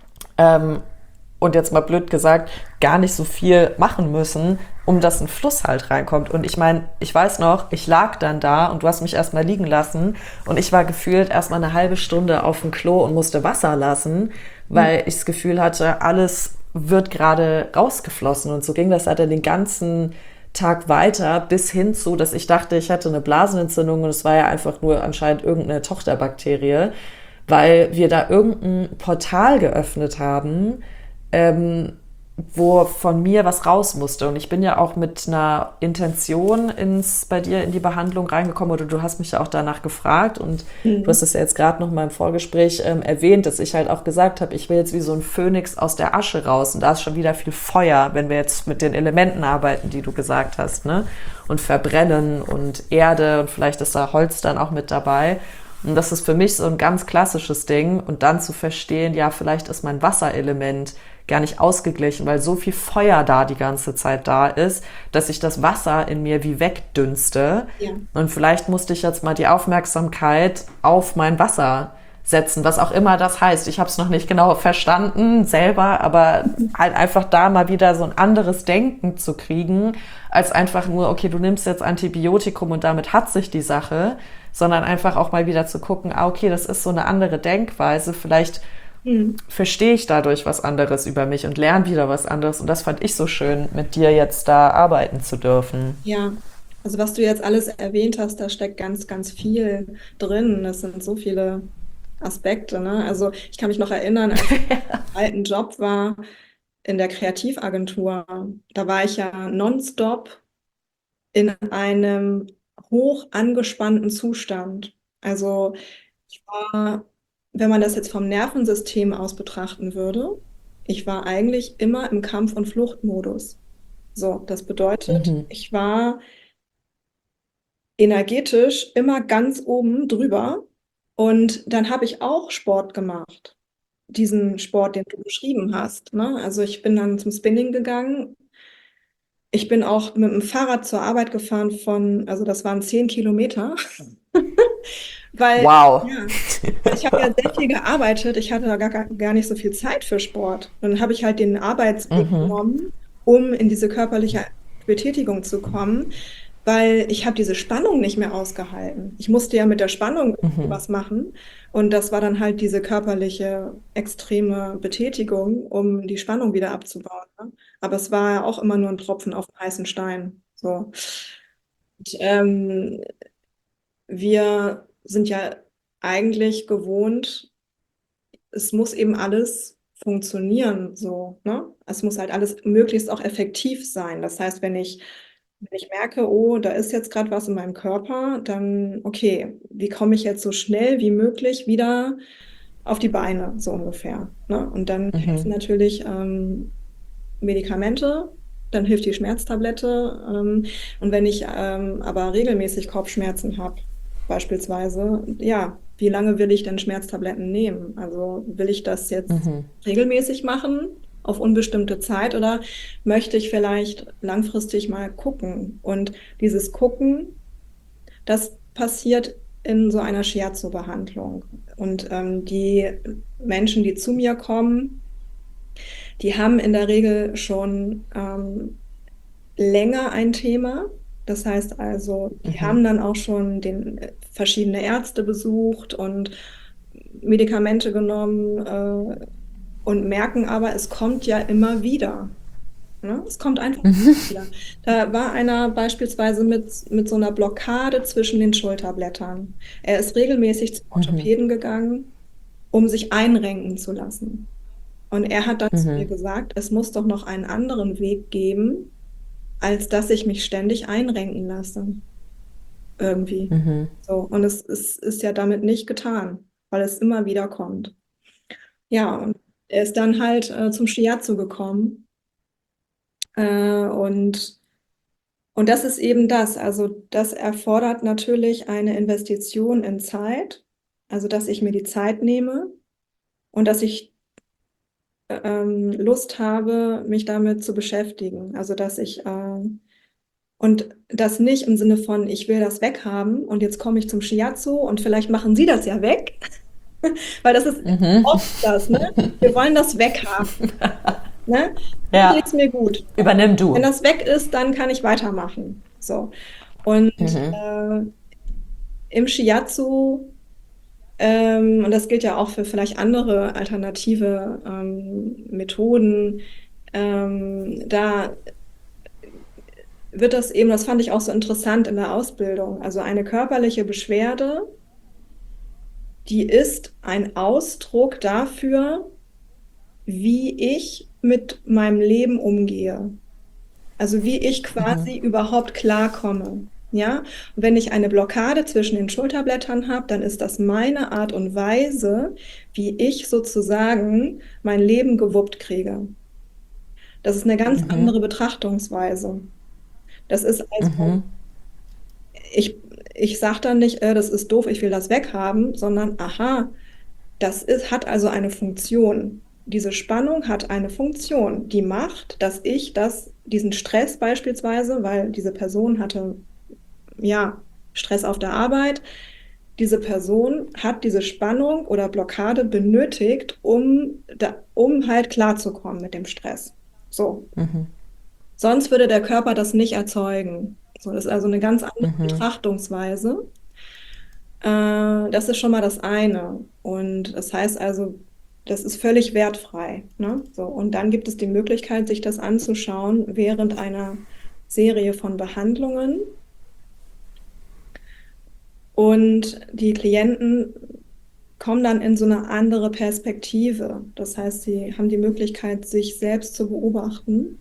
Ähm, und jetzt mal blöd gesagt, gar nicht so viel machen müssen, um dass ein Fluss halt reinkommt. Und ich meine, ich weiß noch, ich lag dann da und du hast mich erstmal liegen lassen und ich war gefühlt erstmal eine halbe Stunde auf dem Klo und musste Wasser lassen, weil ich das Gefühl hatte, alles wird gerade rausgeflossen. Und so ging das halt den ganzen Tag weiter, bis hin zu, dass ich dachte, ich hätte eine Blasenentzündung und es war ja einfach nur anscheinend irgendeine Tochterbakterie, weil wir da irgendein Portal geöffnet haben, ähm, wo von mir was raus musste. Und ich bin ja auch mit einer Intention ins, bei dir in die Behandlung reingekommen oder du hast mich ja auch danach gefragt und du hast Mhm. es ja jetzt gerade noch mal im Vorgespräch ähm, erwähnt, dass ich halt auch gesagt habe, ich will jetzt wie so ein Phönix aus der Asche raus und da ist schon wieder viel Feuer, wenn wir jetzt mit den Elementen arbeiten, die du gesagt hast, ne? Und verbrennen und Erde und vielleicht ist da Holz dann auch mit dabei. Und das ist für mich so ein ganz klassisches Ding und dann zu verstehen, ja, vielleicht ist mein Wasserelement gar nicht ausgeglichen, weil so viel Feuer da die ganze Zeit da ist, dass ich das Wasser in mir wie wegdünste. Ja. Und vielleicht musste ich jetzt mal die Aufmerksamkeit auf mein Wasser setzen, was auch immer das heißt. Ich habe es noch nicht genau verstanden selber, aber halt einfach da mal wieder so ein anderes Denken zu kriegen, als einfach nur, okay, du nimmst jetzt Antibiotikum und damit hat sich die Sache, sondern einfach auch mal wieder zu gucken, ah, okay, das ist so eine andere Denkweise, vielleicht Mhm. verstehe ich dadurch was anderes über mich und lerne wieder was anderes. Und das fand ich so schön, mit dir jetzt da arbeiten zu dürfen. Ja, also was du jetzt alles erwähnt hast, da steckt ganz, ganz viel drin. Das sind so viele Aspekte, ne? Also ich kann mich noch erinnern, als ich im alten Job war in der Kreativagentur, da war ich ja nonstop in einem hoch angespannten Zustand. Also ich war, wenn man das jetzt vom Nervensystem aus betrachten würde, ich war eigentlich immer im Kampf- und Fluchtmodus. So, das bedeutet, Mhm. ich war energetisch immer ganz oben drüber und dann habe ich auch Sport gemacht. Diesen Sport, den du beschrieben hast, ne? Also ich bin dann zum Spinning gegangen. Ich bin auch mit dem Fahrrad zur Arbeit gefahren von, also das waren zehn Kilometer, weil, Wow. ja, ich habe ja sehr viel gearbeitet. Ich hatte da gar, gar gar nicht so viel Zeit für Sport. Und dann habe ich halt den Arbeitsweg Mhm. genommen, um in diese körperliche Betätigung zu kommen, weil ich habe diese Spannung nicht mehr ausgehalten. Ich musste ja mit der Spannung Mhm. was machen. Und das war dann halt diese körperliche extreme Betätigung, um die Spannung wieder abzubauen. Ne? Aber es war ja auch immer nur ein Tropfen auf den heißen Stein. So. Und, ähm, wir sind ja eigentlich gewohnt, es muss eben alles funktionieren, so, ne? Es muss halt alles möglichst auch effektiv sein. Das heißt, wenn ich, wenn ich merke, oh, da ist jetzt gerade was in meinem Körper, dann, okay, wie komme ich jetzt so schnell wie möglich wieder auf die Beine, so ungefähr, ne? Und dann helfen Mhm. natürlich ähm, Medikamente, dann hilft die Schmerztablette. Ähm, und wenn ich ähm, aber regelmäßig Kopfschmerzen habe, beispielsweise, ja, wie lange will ich denn Schmerztabletten nehmen? Also will ich das jetzt Mhm. regelmäßig machen, auf unbestimmte Zeit, oder möchte ich vielleicht langfristig mal gucken? Und dieses Gucken, das passiert in so einer Shiatsu-Behandlung. Und ähm, die Menschen, die zu mir kommen, die haben in der Regel schon ähm, länger ein Thema. Das heißt also, die Mhm. haben dann auch schon den, äh, verschiedene Ärzte besucht und Medikamente genommen äh, und merken aber, es kommt ja immer wieder. Ne? Es kommt einfach wieder. Da war einer beispielsweise mit, mit so einer Blockade zwischen den Schulterblättern. Er ist regelmäßig zum Orthopäden gegangen, um sich einrenken zu lassen. Und er hat dann zu mir gesagt, es muss doch noch einen anderen Weg geben, als dass ich mich ständig einrenken lasse. Irgendwie. So. Und es ist, ist ja damit nicht getan, weil es immer wieder kommt. Ja, und er ist dann halt äh, zum Shiatsu gekommen. Äh, und, und das ist eben das. Also das erfordert natürlich eine Investition in Zeit. Also dass ich mir die Zeit nehme und dass ich ähm, Lust habe, mich damit zu beschäftigen. Also dass ich ähm, und das nicht im Sinne von, ich will das weghaben und jetzt komme ich zum Shiatsu und vielleicht machen Sie das ja weg. Weil das ist oft das, ne? Wir wollen das weghaben. Ne? Dann Ja. geht's mir gut. Übernimm Wenn du. das weg ist, dann kann ich weitermachen. So. Und äh, im Shiatsu, ähm, und das gilt ja auch für vielleicht andere alternative ähm, Methoden, ähm, da wird das eben, das fand ich auch so interessant in der Ausbildung, also eine körperliche Beschwerde, die ist ein Ausdruck dafür, wie ich mit meinem Leben umgehe. Also wie ich quasi überhaupt klarkomme. Ja, und wenn ich eine Blockade zwischen den Schulterblättern habe, dann ist das meine Art und Weise, wie ich sozusagen mein Leben gewuppt kriege. Das ist eine ganz andere Betrachtungsweise. Das ist also, ich, ich sage dann nicht, äh, das ist doof, ich will das weghaben, sondern aha, das ist, hat also eine Funktion. Diese Spannung hat eine Funktion, die macht, dass ich das, diesen Stress beispielsweise, weil diese Person hatte, ja, Stress auf der Arbeit, diese Person hat diese Spannung oder Blockade benötigt, um, da, um halt klarzukommen mit dem Stress. So. Sonst würde der Körper das nicht erzeugen. So, das ist also eine ganz andere Betrachtungsweise. Äh, das ist schon mal das eine. Und das heißt also, das ist völlig wertfrei. Ne? So, und dann gibt es die Möglichkeit, sich das anzuschauen während einer Serie von Behandlungen. Und die Klienten kommen dann in so eine andere Perspektive. Das heißt, sie haben die Möglichkeit, sich selbst zu beobachten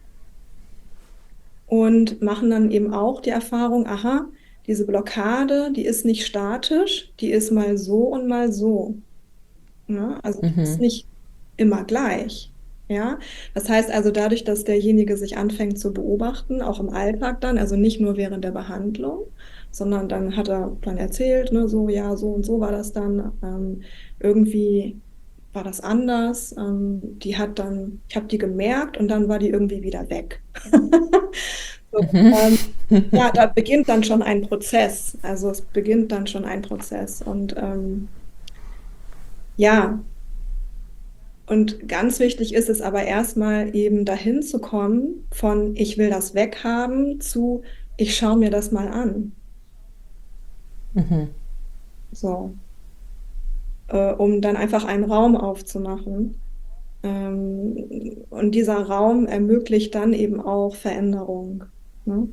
und machen dann eben auch die Erfahrung, aha, diese Blockade, die ist nicht statisch, die ist mal so und mal so. Ja, also die ist nicht immer gleich. Ja, das heißt also dadurch, dass derjenige sich anfängt zu beobachten, auch im Alltag dann, also nicht nur während der Behandlung, sondern dann hat er dann erzählt, ne, so, ja, so und so war das dann. Ähm, irgendwie war das anders. Ähm, die hat dann, ich habe die gemerkt und dann war die irgendwie wieder weg. So, ähm, ja, da beginnt dann schon ein Prozess. Also es beginnt dann schon ein Prozess. Und ähm, ja, und ganz wichtig ist es aber erstmal eben dahin zu kommen von ich will das weghaben zu ich schaue mir das mal an. So, äh, um dann einfach einen Raum aufzumachen. Ähm, und dieser Raum ermöglicht dann eben auch Veränderung. Ne?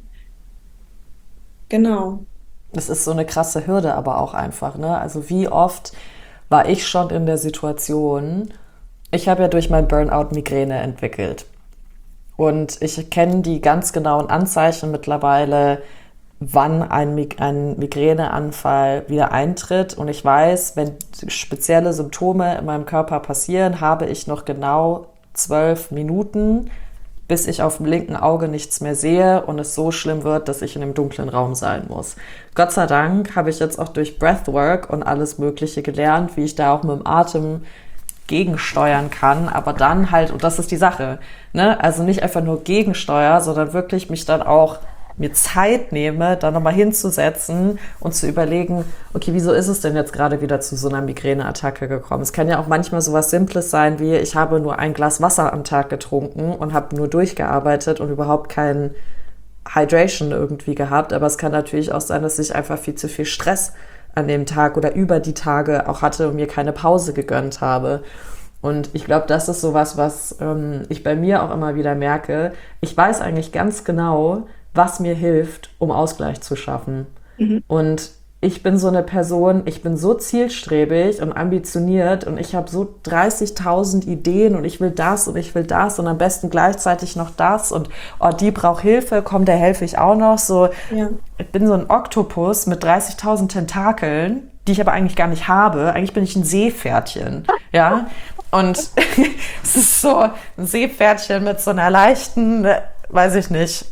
Genau. Das ist so eine krasse Hürde aber auch einfach, ne? Also wie oft war ich schon in der Situation, ich habe ja durch mein Burnout Migräne entwickelt. Und ich kenne die ganz genauen Anzeichen mittlerweile, wann ein, Mig- ein Migräneanfall wieder eintritt. Und ich weiß, wenn spezielle Symptome in meinem Körper passieren, habe ich noch genau zwölf Minuten, bis ich auf dem linken Auge nichts mehr sehe und es so schlimm wird, dass ich in einem dunklen Raum sein muss. Gott sei Dank habe ich jetzt auch durch Breathwork und alles Mögliche gelernt, wie ich da auch mit dem Atem gegensteuern kann, aber dann halt, und das ist die Sache, ne? Also nicht einfach nur gegensteuer, sondern wirklich mich dann auch mir Zeit nehme, da nochmal hinzusetzen und zu überlegen, okay, wieso ist es denn jetzt gerade wieder zu so einer Migräneattacke gekommen? Es kann ja auch manchmal so was Simples sein wie, ich habe nur ein Glas Wasser am Tag getrunken und habe nur durchgearbeitet und überhaupt kein Hydration irgendwie gehabt, aber es kann natürlich auch sein, dass ich einfach viel zu viel Stress an dem Tag oder über die Tage auch hatte und mir keine Pause gegönnt habe. Und ich glaube, das ist sowas, was ähm, ich bei mir auch immer wieder merke. Ich weiß eigentlich ganz genau, was mir hilft, um Ausgleich zu schaffen. Mhm. Und ich bin so eine Person, ich bin so zielstrebig und ambitioniert und ich habe so dreißigtausend Ideen und ich will das und ich will das und am besten gleichzeitig noch das und oh, die braucht Hilfe, komm, der helfe ich auch noch. So, Ja. ich bin so ein Oktopus mit dreißigtausend Tentakeln, die ich aber eigentlich gar nicht habe. Eigentlich bin ich ein Seepferdchen, ja. Und es ist so ein Seepferdchen mit so einer leichten, weiß ich nicht,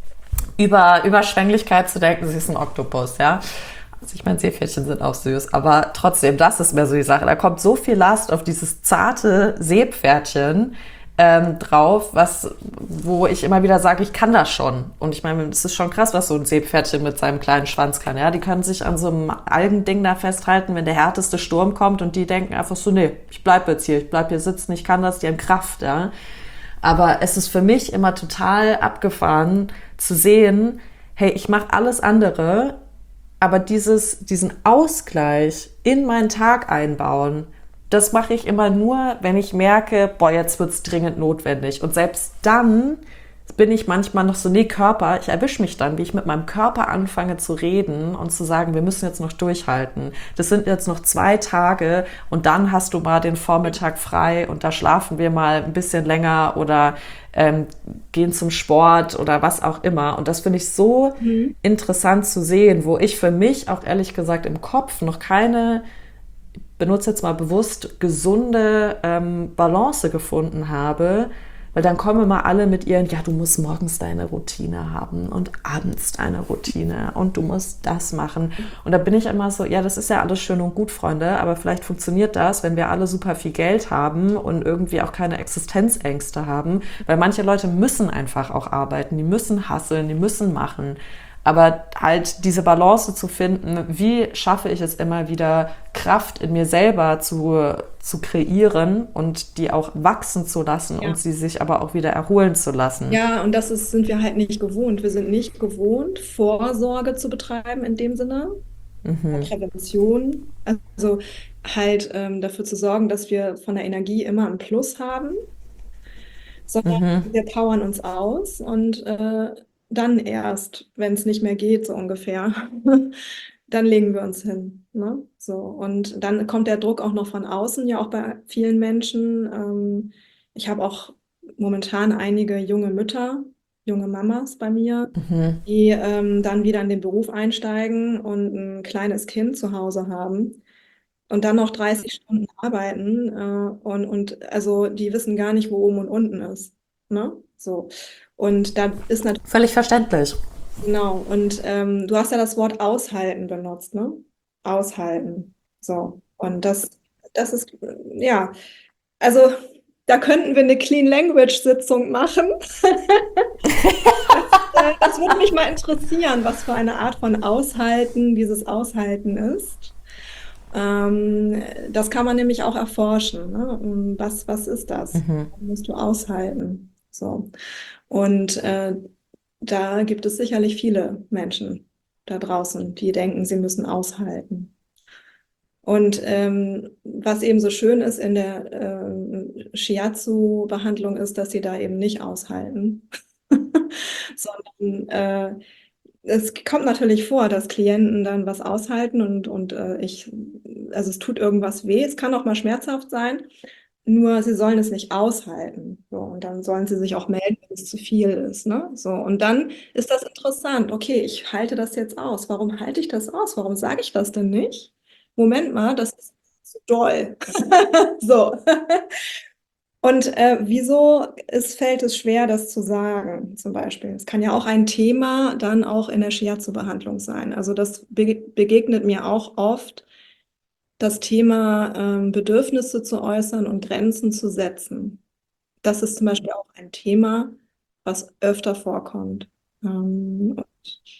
über Überschwänglichkeit zu denken, sie ist ein Oktopus, ja. Also ich meine, Seepferdchen sind auch süß, aber trotzdem, das ist mir so die Sache. Da kommt so viel Last auf dieses zarte Seepferdchen ähm, drauf, was, wo ich immer wieder sage, ich kann das schon. Und ich meine, es ist schon krass, was so ein Seepferdchen mit seinem kleinen Schwanz kann. Ja, die können sich an so einem Algending da festhalten, wenn der härteste Sturm kommt und die denken einfach so, nee, ich bleib jetzt hier, ich bleib hier sitzen, ich kann das, die haben Kraft, ja. Aber es ist für mich immer total abgefahren zu sehen, hey, ich mache alles andere, aber dieses, diesen Ausgleich in meinen Tag einbauen, das mache ich immer nur, wenn ich merke, boah, jetzt wird's dringend notwendig. Und selbst dann bin ich manchmal noch so, nee, Körper, ich erwische mich dann, wie ich mit meinem Körper anfange zu reden und zu sagen, wir müssen jetzt noch durchhalten. Das sind jetzt noch zwei Tage und dann hast du mal den Vormittag frei und da schlafen wir mal ein bisschen länger oder ähm, gehen zum Sport oder was auch immer. Und das finde ich so Mhm. interessant zu sehen, wo ich für mich auch ehrlich gesagt im Kopf noch keine, benutze jetzt mal bewusst, gesunde ähm, Balance gefunden habe. Weil dann kommen immer alle mit ihren, ja, du musst morgens deine Routine haben und abends deine Routine und du musst das machen. Und da bin ich immer so, ja, das ist ja alles schön und gut, Freunde, aber vielleicht funktioniert das, wenn wir alle super viel Geld haben und irgendwie auch keine Existenzängste haben. Weil manche Leute müssen einfach auch arbeiten, die müssen hustlen, die müssen machen. Aber halt diese Balance zu finden, wie schaffe ich es immer wieder, Kraft in mir selber zu, zu kreieren und die auch wachsen zu lassen Ja. und sie sich aber auch wieder erholen zu lassen. Ja, und das ist, sind wir halt nicht gewohnt. Wir sind nicht gewohnt, Vorsorge zu betreiben in dem Sinne, Prävention. Also halt ähm, dafür zu sorgen, dass wir von der Energie immer ein Plus haben, sondern wir powern uns aus und äh, dann erst, wenn es nicht mehr geht, so ungefähr, dann legen wir uns hin. Ne? So, und dann kommt der Druck auch noch von außen, ja auch bei vielen Menschen. Ähm, ich habe auch momentan einige junge Mütter, junge Mamas bei mir, die ähm, dann wieder in den Beruf einsteigen und ein kleines Kind zu Hause haben und dann noch dreißig Stunden arbeiten äh, und, und also die wissen gar nicht, wo oben und unten ist. Ne? So. Und da ist natürlich, Völlig verständlich. genau, und ähm, du hast ja das Wort aushalten benutzt, ne? Aushalten. So. Und das, das ist, äh, ja, also da könnten wir eine Clean Language Sitzung machen. Äh, Das würde mich mal interessieren, was für eine Art von Aushalten dieses Aushalten ist. Ähm, das kann man nämlich auch erforschen. Ne? Ähm, Was, was ist das? Was musst du aushalten? So. Und äh, da gibt es sicherlich viele Menschen da draußen, die denken, sie müssen aushalten. Und ähm, was eben so schön ist in der ähm, Shiatsu-Behandlung ist, dass sie da eben nicht aushalten, sondern äh, es kommt natürlich vor, dass Klienten dann was aushalten und, und äh, ich, also es tut irgendwas weh. Es kann auch mal schmerzhaft sein, nur sie sollen es nicht aushalten. So, und dann sollen sie sich auch melden, wenn es zu viel ist. Ne? So, und dann ist das interessant. Okay, ich halte das jetzt aus. Warum halte ich das aus? Warum sage ich das denn nicht? Moment mal, das ist zu doll. So. Und äh, wieso es fällt es schwer, das zu sagen, zum Beispiel? Es kann ja auch ein Thema dann auch in der Shiatsu-Behandlung sein. Also das be begegnet mir auch oft, das Thema ähm, Bedürfnisse zu äußern und Grenzen zu setzen. Das ist zum Beispiel auch ein Thema, was öfter vorkommt. Ähm, und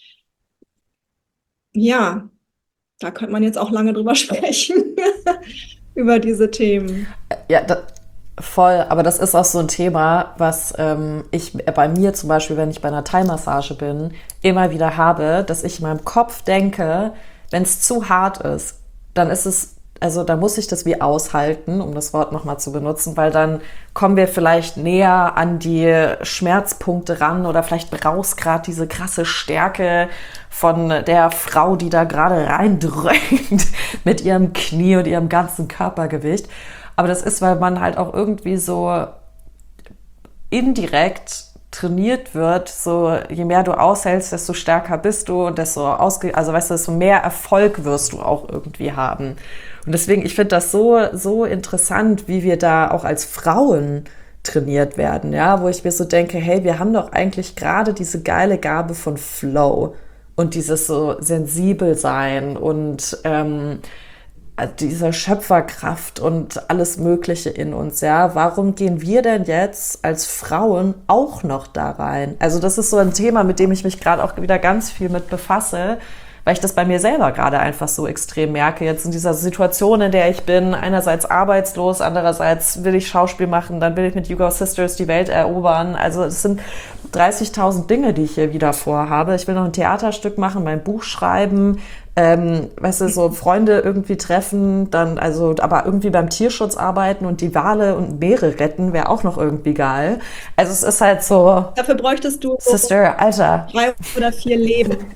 ja, da könnte man jetzt auch lange drüber sprechen, über diese Themen. Ja, da, voll, aber das ist auch so ein Thema, was ähm, ich bei mir zum Beispiel, wenn ich bei einer Thai-Massage bin, immer wieder habe, dass ich in meinem Kopf denke, wenn es zu hart ist, dann ist es, also da muss ich das wie aushalten, um das Wort nochmal zu benutzen, weil dann kommen wir vielleicht näher an die Schmerzpunkte ran oder vielleicht brauchst gerade diese krasse Stärke von der Frau, die da gerade reindrückt mit ihrem Knie und ihrem ganzen Körpergewicht. Aber das ist, weil man halt auch irgendwie so indirekt trainiert wird, so je mehr du aushältst, desto stärker bist du und desto ausge also weißt du, desto mehr Erfolg wirst du auch irgendwie haben. Und deswegen, ich finde das so so interessant, wie wir da auch als Frauen trainiert werden, ja, wo ich mir so denke, hey, wir haben doch eigentlich gerade diese geile Gabe von Flow und dieses so sensibel sein und ähm, dieser Schöpferkraft und alles Mögliche in uns, ja. Warum gehen wir denn jetzt als Frauen auch noch da rein? Also das ist so ein Thema, mit dem ich mich gerade auch wieder ganz viel mit befasse, weil ich das bei mir selber gerade einfach so extrem merke. Jetzt in dieser Situation, in der ich bin, einerseits arbeitslos, andererseits will ich Schauspiel machen, dann will ich mit Hugo Sisters die Welt erobern. Also es sind dreißigtausend Dinge, die ich hier wieder vorhabe. Ich will noch ein Theaterstück machen, mein Buch schreiben, ähm, weißt du, so Freunde irgendwie treffen, dann also, aber irgendwie beim Tierschutz arbeiten und die Wale und Meere retten, wäre auch noch irgendwie geil. Also es ist halt so, Dafür bräuchtest du so Sister, Alter. drei oder vier Leben.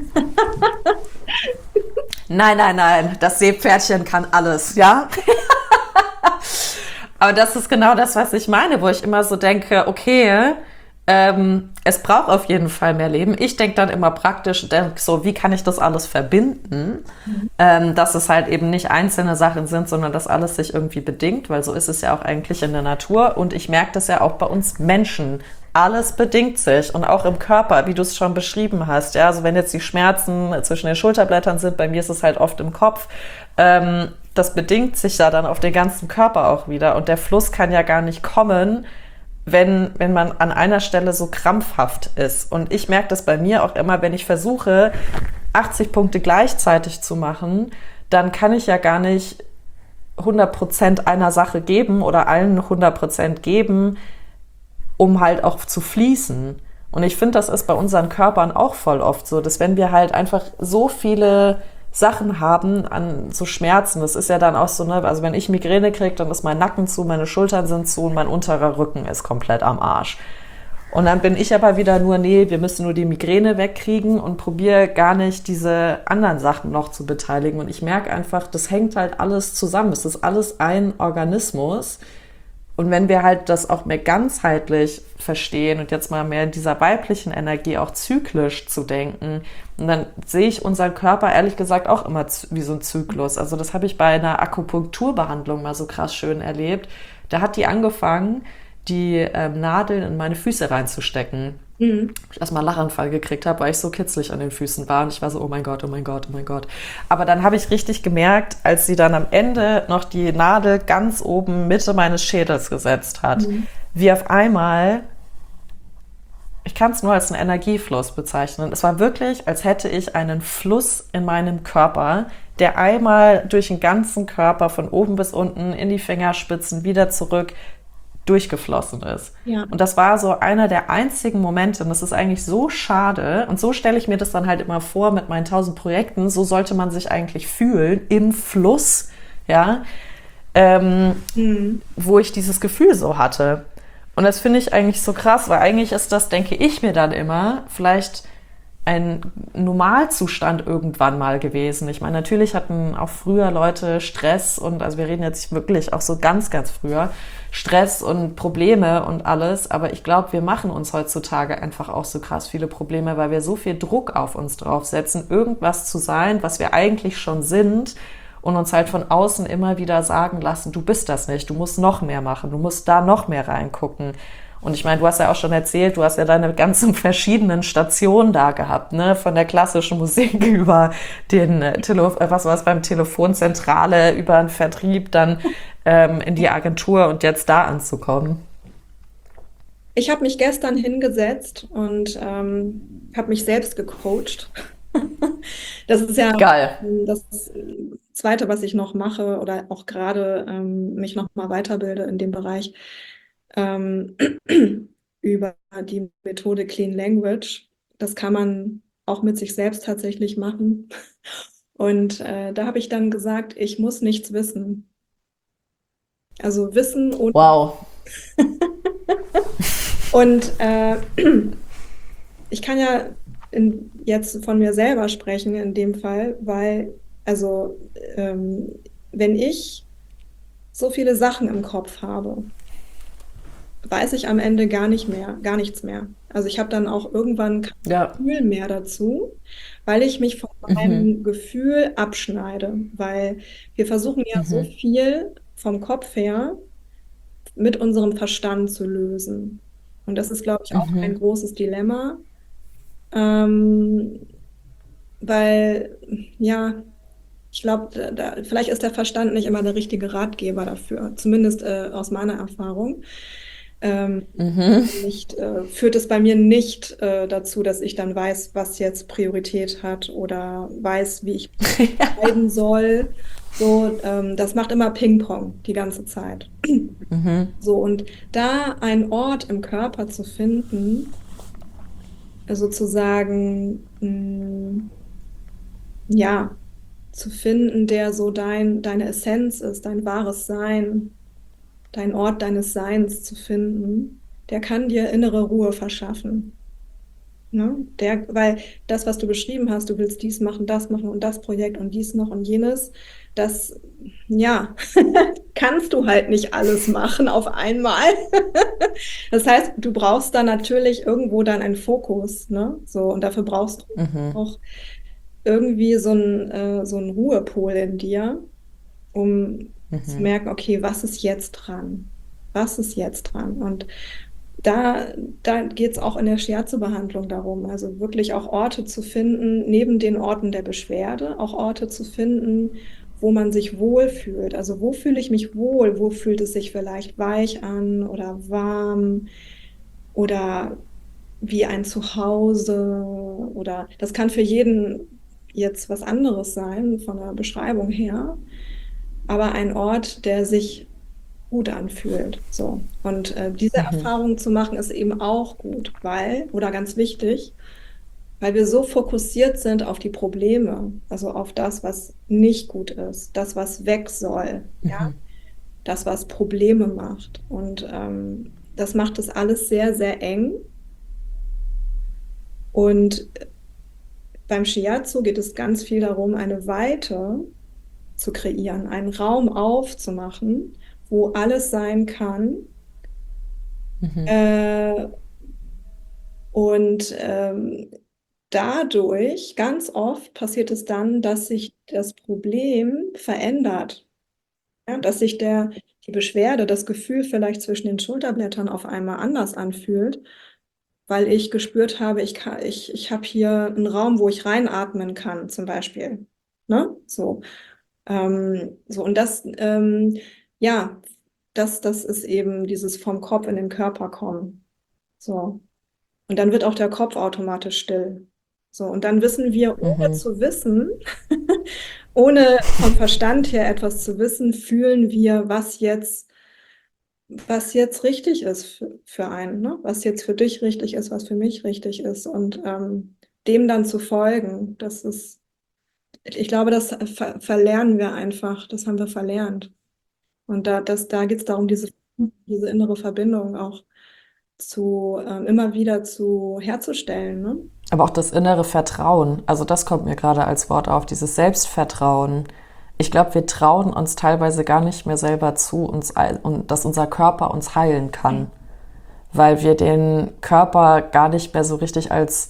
Nein, nein, nein, das Seepferdchen kann alles, ja? Aber das ist genau das, was ich meine, wo ich immer so denke, okay, ähm, es braucht auf jeden Fall mehr Leben. Ich denke dann immer praktisch, denk so, wie kann ich das alles verbinden, mhm. ähm, dass es halt eben nicht einzelne Sachen sind, sondern dass alles sich irgendwie bedingt, weil so ist es ja auch eigentlich in der Natur. Und ich merke das ja auch bei uns Menschen. Alles bedingt sich und auch im Körper, wie du es schon beschrieben hast. Ja, also wenn jetzt die Schmerzen zwischen den Schulterblättern sind, bei mir ist es halt oft im Kopf. Ähm, das bedingt sich ja dann auf den ganzen Körper auch wieder. Und der Fluss kann ja gar nicht kommen, wenn, wenn man an einer Stelle so krampfhaft ist. Und ich merke das bei mir auch immer, wenn ich versuche, achtzig Punkte gleichzeitig zu machen, dann kann ich ja gar nicht hundert Prozent einer Sache geben oder allen hundert Prozent geben, um halt auch zu fließen. Und ich finde, das ist bei unseren Körpern auch voll oft so, dass wenn wir halt einfach so viele Sachen haben an so Schmerzen, das ist ja dann auch so, ne, also wenn ich Migräne kriege, dann ist mein Nacken zu, meine Schultern sind zu und mein unterer Rücken ist komplett am Arsch. Und dann bin ich aber wieder nur, nee, wir müssen nur die Migräne wegkriegen und probiere gar nicht diese anderen Sachen noch zu beteiligen. Und ich merke einfach, das hängt halt alles zusammen. Es ist alles ein Organismus. Und wenn wir halt das auch mehr ganzheitlich verstehen und jetzt mal mehr in dieser weiblichen Energie auch zyklisch zu denken, und dann sehe ich unseren Körper ehrlich gesagt auch immer wie so ein Zyklus. Also das habe ich bei einer Akupunkturbehandlung mal so krass schön erlebt. Da hat die angefangen, die ähm, Nadeln in meine Füße reinzustecken. Mhm. Ich erstmal einen Lachanfall gekriegt habe, weil ich so kitzlig an den Füßen war und ich war so, oh mein Gott, oh mein Gott, oh mein Gott. Aber dann habe ich richtig gemerkt, als sie dann am Ende noch die Nadel ganz oben Mitte meines Schädels gesetzt hat, mhm. wie auf einmal, ich kann es nur als einen Energiefluss bezeichnen, es war wirklich, als hätte ich einen Fluss in meinem Körper, der einmal durch den ganzen Körper von oben bis unten in die Fingerspitzen wieder zurück durchgeflossen ist. Ja. Und das war so einer der einzigen Momente, und das ist eigentlich so schade, und so stelle ich mir das dann halt immer vor mit meinen tausend Projekten, so sollte man sich eigentlich fühlen, im Fluss, ja, ähm, mhm. wo ich dieses Gefühl so hatte. Und das finde ich eigentlich so krass, weil eigentlich ist das, denke ich mir dann immer, vielleicht ein Normalzustand irgendwann mal gewesen. Ich meine, natürlich hatten auch früher Leute Stress und, also wir reden jetzt wirklich auch so ganz, ganz früher, Stress und Probleme und alles, aber ich glaube, wir machen uns heutzutage einfach auch so krass viele Probleme, weil wir so viel Druck auf uns draufsetzen, irgendwas zu sein, was wir eigentlich schon sind und uns halt von außen immer wieder sagen lassen, du bist das nicht, du musst noch mehr machen, du musst da noch mehr reingucken. Und ich meine, du hast ja auch schon erzählt, du hast ja deine ganzen verschiedenen Stationen da gehabt, ne? Von der klassischen Musik über den Tele- was war es beim Telefonzentrale, über den Vertrieb, dann ähm, in die Agentur und jetzt da anzukommen. Ich habe mich gestern hingesetzt und ähm, habe mich selbst gecoacht. Das ist ja geil. Das Zweite, was ich noch mache oder auch gerade ähm, mich noch mal weiterbilde in dem Bereich. Ähm, über die Methode Clean Language. Das kann man auch mit sich selbst tatsächlich machen. Und äh, da habe ich dann gesagt, ich muss nichts wissen. Also Wissen und, Wow. und äh, ich kann ja in, jetzt von mir selber sprechen in dem Fall, weil, also ähm, wenn ich so viele Sachen im Kopf habe, weiß ich am Ende gar nicht mehr, gar nichts mehr. Also ich habe dann auch irgendwann kein Ja. Gefühl mehr dazu, weil ich mich von meinem Gefühl abschneide, weil wir versuchen ja so viel vom Kopf her mit unserem Verstand zu lösen. Und das ist, glaube ich, auch ein großes Dilemma, ähm, weil, ja, ich glaube, da, da, vielleicht ist der Verstand nicht immer der richtige Ratgeber dafür, zumindest äh, aus meiner Erfahrung. Ähm, nicht, äh, führt es bei mir nicht äh, dazu, dass ich dann weiß, was jetzt Priorität hat oder weiß, wie ich entscheiden soll. So, ähm, das macht immer Ping-Pong die ganze Zeit. So, und da einen Ort im Körper zu finden, äh, sozusagen, mh, ja, zu finden, der so dein, deine Essenz ist, dein wahres Sein, dein Ort deines Seins zu finden, der kann dir innere Ruhe verschaffen. Ne? Der, weil das, was du beschrieben hast, du willst dies machen, das machen und das Projekt und dies noch und jenes, das, ja, kannst du halt nicht alles machen auf einmal. Das heißt, du brauchst da natürlich irgendwo dann einen Fokus, ne? So, und dafür brauchst du auch irgendwie so einen, äh, so einen Ruhepol in dir, um zu merken, okay, was ist jetzt dran? Was ist jetzt dran? Und da, da geht es auch in der Shiatsu-Behandlung darum, also wirklich auch Orte zu finden, neben den Orten der Beschwerde, auch Orte zu finden, wo man sich wohlfühlt. Also wo fühle ich mich wohl? Wo fühlt es sich vielleicht weich an oder warm oder wie ein Zuhause? Oder das kann für jeden jetzt was anderes sein von der Beschreibung her, aber ein Ort, der sich gut anfühlt. So. Und äh, diese Erfahrung zu machen, ist eben auch gut, weil, oder ganz wichtig, weil wir so fokussiert sind auf die Probleme, also auf das, was nicht gut ist, das, was weg soll, ja, das, was Probleme macht. Und ähm, das macht das alles sehr, sehr eng. Und beim Shiatsu geht es ganz viel darum, eine Weite zu kreieren, einen Raum aufzumachen, wo alles sein kann. Äh, und ähm, dadurch, ganz oft passiert es dann, dass sich das Problem verändert. Ja, dass sich der, die Beschwerde, das Gefühl vielleicht zwischen den Schulterblättern auf einmal anders anfühlt, weil ich gespürt habe, ich kann, ich, ich habe hier einen Raum, wo ich reinatmen kann, zum Beispiel. Ne? So. Ähm, so, und das, ähm, ja, das, das ist eben dieses vom Kopf in den Körper kommen. So. Und dann wird auch der Kopf automatisch still. So, und dann wissen wir, ohne zu wissen, ohne vom Verstand her etwas zu wissen, fühlen wir, was jetzt, was jetzt richtig ist für, für einen, ne? Was jetzt für dich richtig ist, was für mich richtig ist. Und ähm, dem dann zu folgen, das ist, ich glaube, das ver verlernen wir einfach, das haben wir verlernt. Und da, das, da geht es darum, diese, diese innere Verbindung auch zu ähm, immer wieder zu herzustellen, ne? Aber auch das innere Vertrauen, also das kommt mir gerade als Wort auf, dieses Selbstvertrauen. Ich glaube, wir trauen uns teilweise gar nicht mehr selber zu, uns, und dass unser Körper uns heilen kann, weil wir den Körper gar nicht mehr so richtig als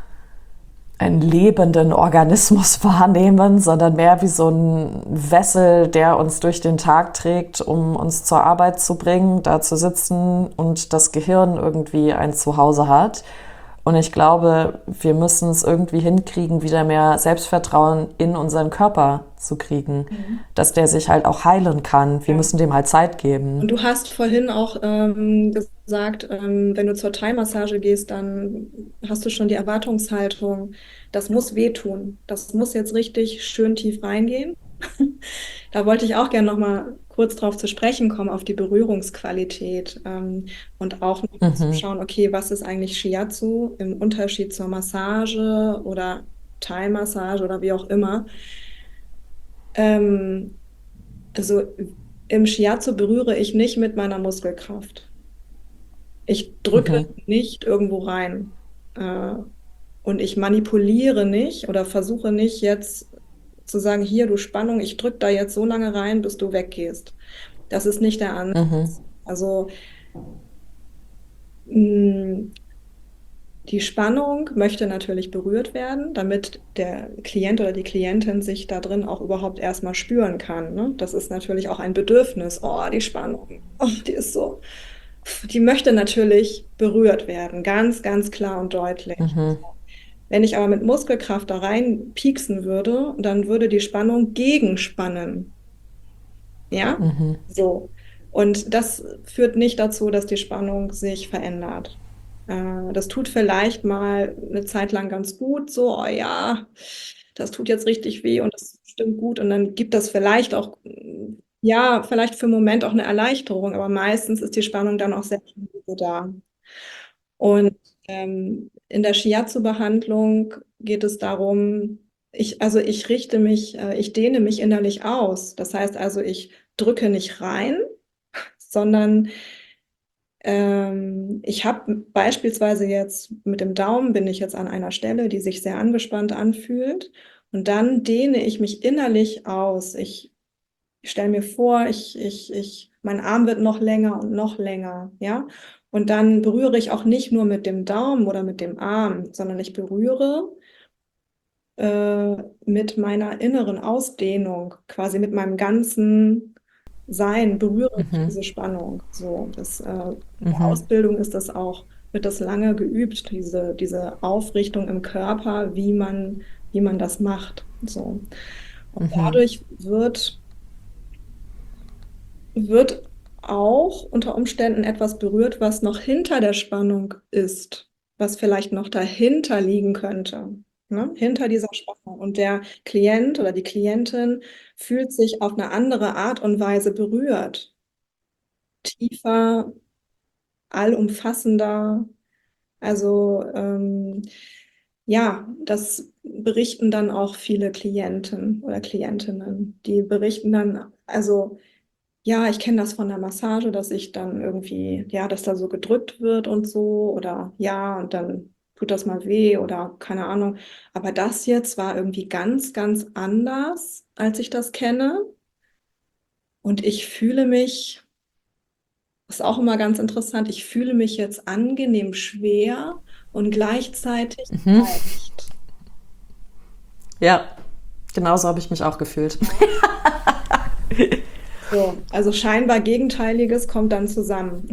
einen lebenden Organismus wahrnehmen, sondern mehr wie so ein Wessel, der uns durch den Tag trägt, um uns zur Arbeit zu bringen, da zu sitzen und das Gehirn irgendwie ein Zuhause hat. Und ich glaube, wir müssen es irgendwie hinkriegen, wieder mehr Selbstvertrauen in unseren Körper zu kriegen, mhm. dass der sich halt auch heilen kann. Wir ja. müssen dem halt Zeit geben. Und du hast vorhin auch ähm, gesagt, ähm, wenn du zur Thai-Massage gehst, dann hast du schon die Erwartungshaltung, das muss wehtun. Das muss jetzt richtig schön tief reingehen. Da wollte ich auch gerne noch mal kurz drauf zu sprechen kommen, auf die Berührungsqualität ähm, und auch noch mhm. zu schauen, okay, was ist eigentlich Shiatsu im Unterschied zur Massage oder Thai-Massage oder wie auch immer. Ähm, also im Shiatsu berühre ich nicht mit meiner Muskelkraft. Ich drücke Mhm. nicht irgendwo rein. Äh, und ich manipuliere nicht oder versuche nicht jetzt zu sagen, hier, du Spannung, ich drücke da jetzt so lange rein, bis du weggehst. Das ist nicht der Mhm. Ansatz. Also mh, die Spannung möchte natürlich berührt werden, damit der Klient oder die Klientin sich da drin auch überhaupt erstmal spüren kann. Ne? Das ist natürlich auch ein Bedürfnis. Oh, die Spannung, oh, die ist so, die möchte natürlich berührt werden, ganz, ganz klar und deutlich. Mhm. Wenn ich aber mit Muskelkraft da rein pieksen würde, dann würde die Spannung gegenspannen. Ja? Mhm. So. Und das führt nicht dazu, dass die Spannung sich verändert. Äh, das tut vielleicht mal eine Zeit lang ganz gut, so, oh ja, das tut jetzt richtig weh und das stimmt gut. Und dann gibt das vielleicht auch, mm, ja, vielleicht für einen Moment auch eine Erleichterung, aber meistens ist die Spannung dann auch sehr schnell wieder da. Und ähm, in der Shiatsu-Behandlung geht es darum, ich, also ich richte mich, äh, ich dehne mich innerlich aus. Das heißt also, ich drücke nicht rein, sondern ähm, ich habe beispielsweise jetzt mit dem Daumen bin ich jetzt an einer Stelle, die sich sehr angespannt anfühlt. Und dann dehne ich mich innerlich aus. Ich, ich stelle mir vor, ich, ich, ich, mein Arm wird noch länger und noch länger, ja. Und dann berühre ich auch nicht nur mit dem Daumen oder mit dem Arm, sondern ich berühre äh, mit meiner inneren Ausdehnung, quasi mit meinem ganzen Sein, berühre ich Mhm. diese Spannung. So, das, äh, in der Mhm. Ausbildung ist das auch, wird das lange geübt, diese, diese Aufrichtung im Körper, wie man, wie man das macht. So. Und Mhm. dadurch wird, wird auch unter Umständen etwas berührt, was noch hinter der Spannung ist, was vielleicht noch dahinter liegen könnte, ne? Hinter dieser Spannung. Und der Klient oder die Klientin fühlt sich auf eine andere Art und Weise berührt, tiefer, allumfassender. Also ähm, ja, das berichten dann auch viele Klienten oder Klientinnen. Die berichten dann, also ja, ich kenne das von der Massage, dass ich dann irgendwie, ja, dass da so gedrückt wird und so oder ja, und dann tut das mal weh oder keine Ahnung. Aber das jetzt war irgendwie ganz, ganz anders, als ich das kenne. Und ich fühle mich, das ist auch immer ganz interessant, ich fühle mich jetzt angenehm schwer und gleichzeitig Mhm. leicht. Ja, genauso habe ich mich auch gefühlt. So, also scheinbar Gegenteiliges kommt dann zusammen.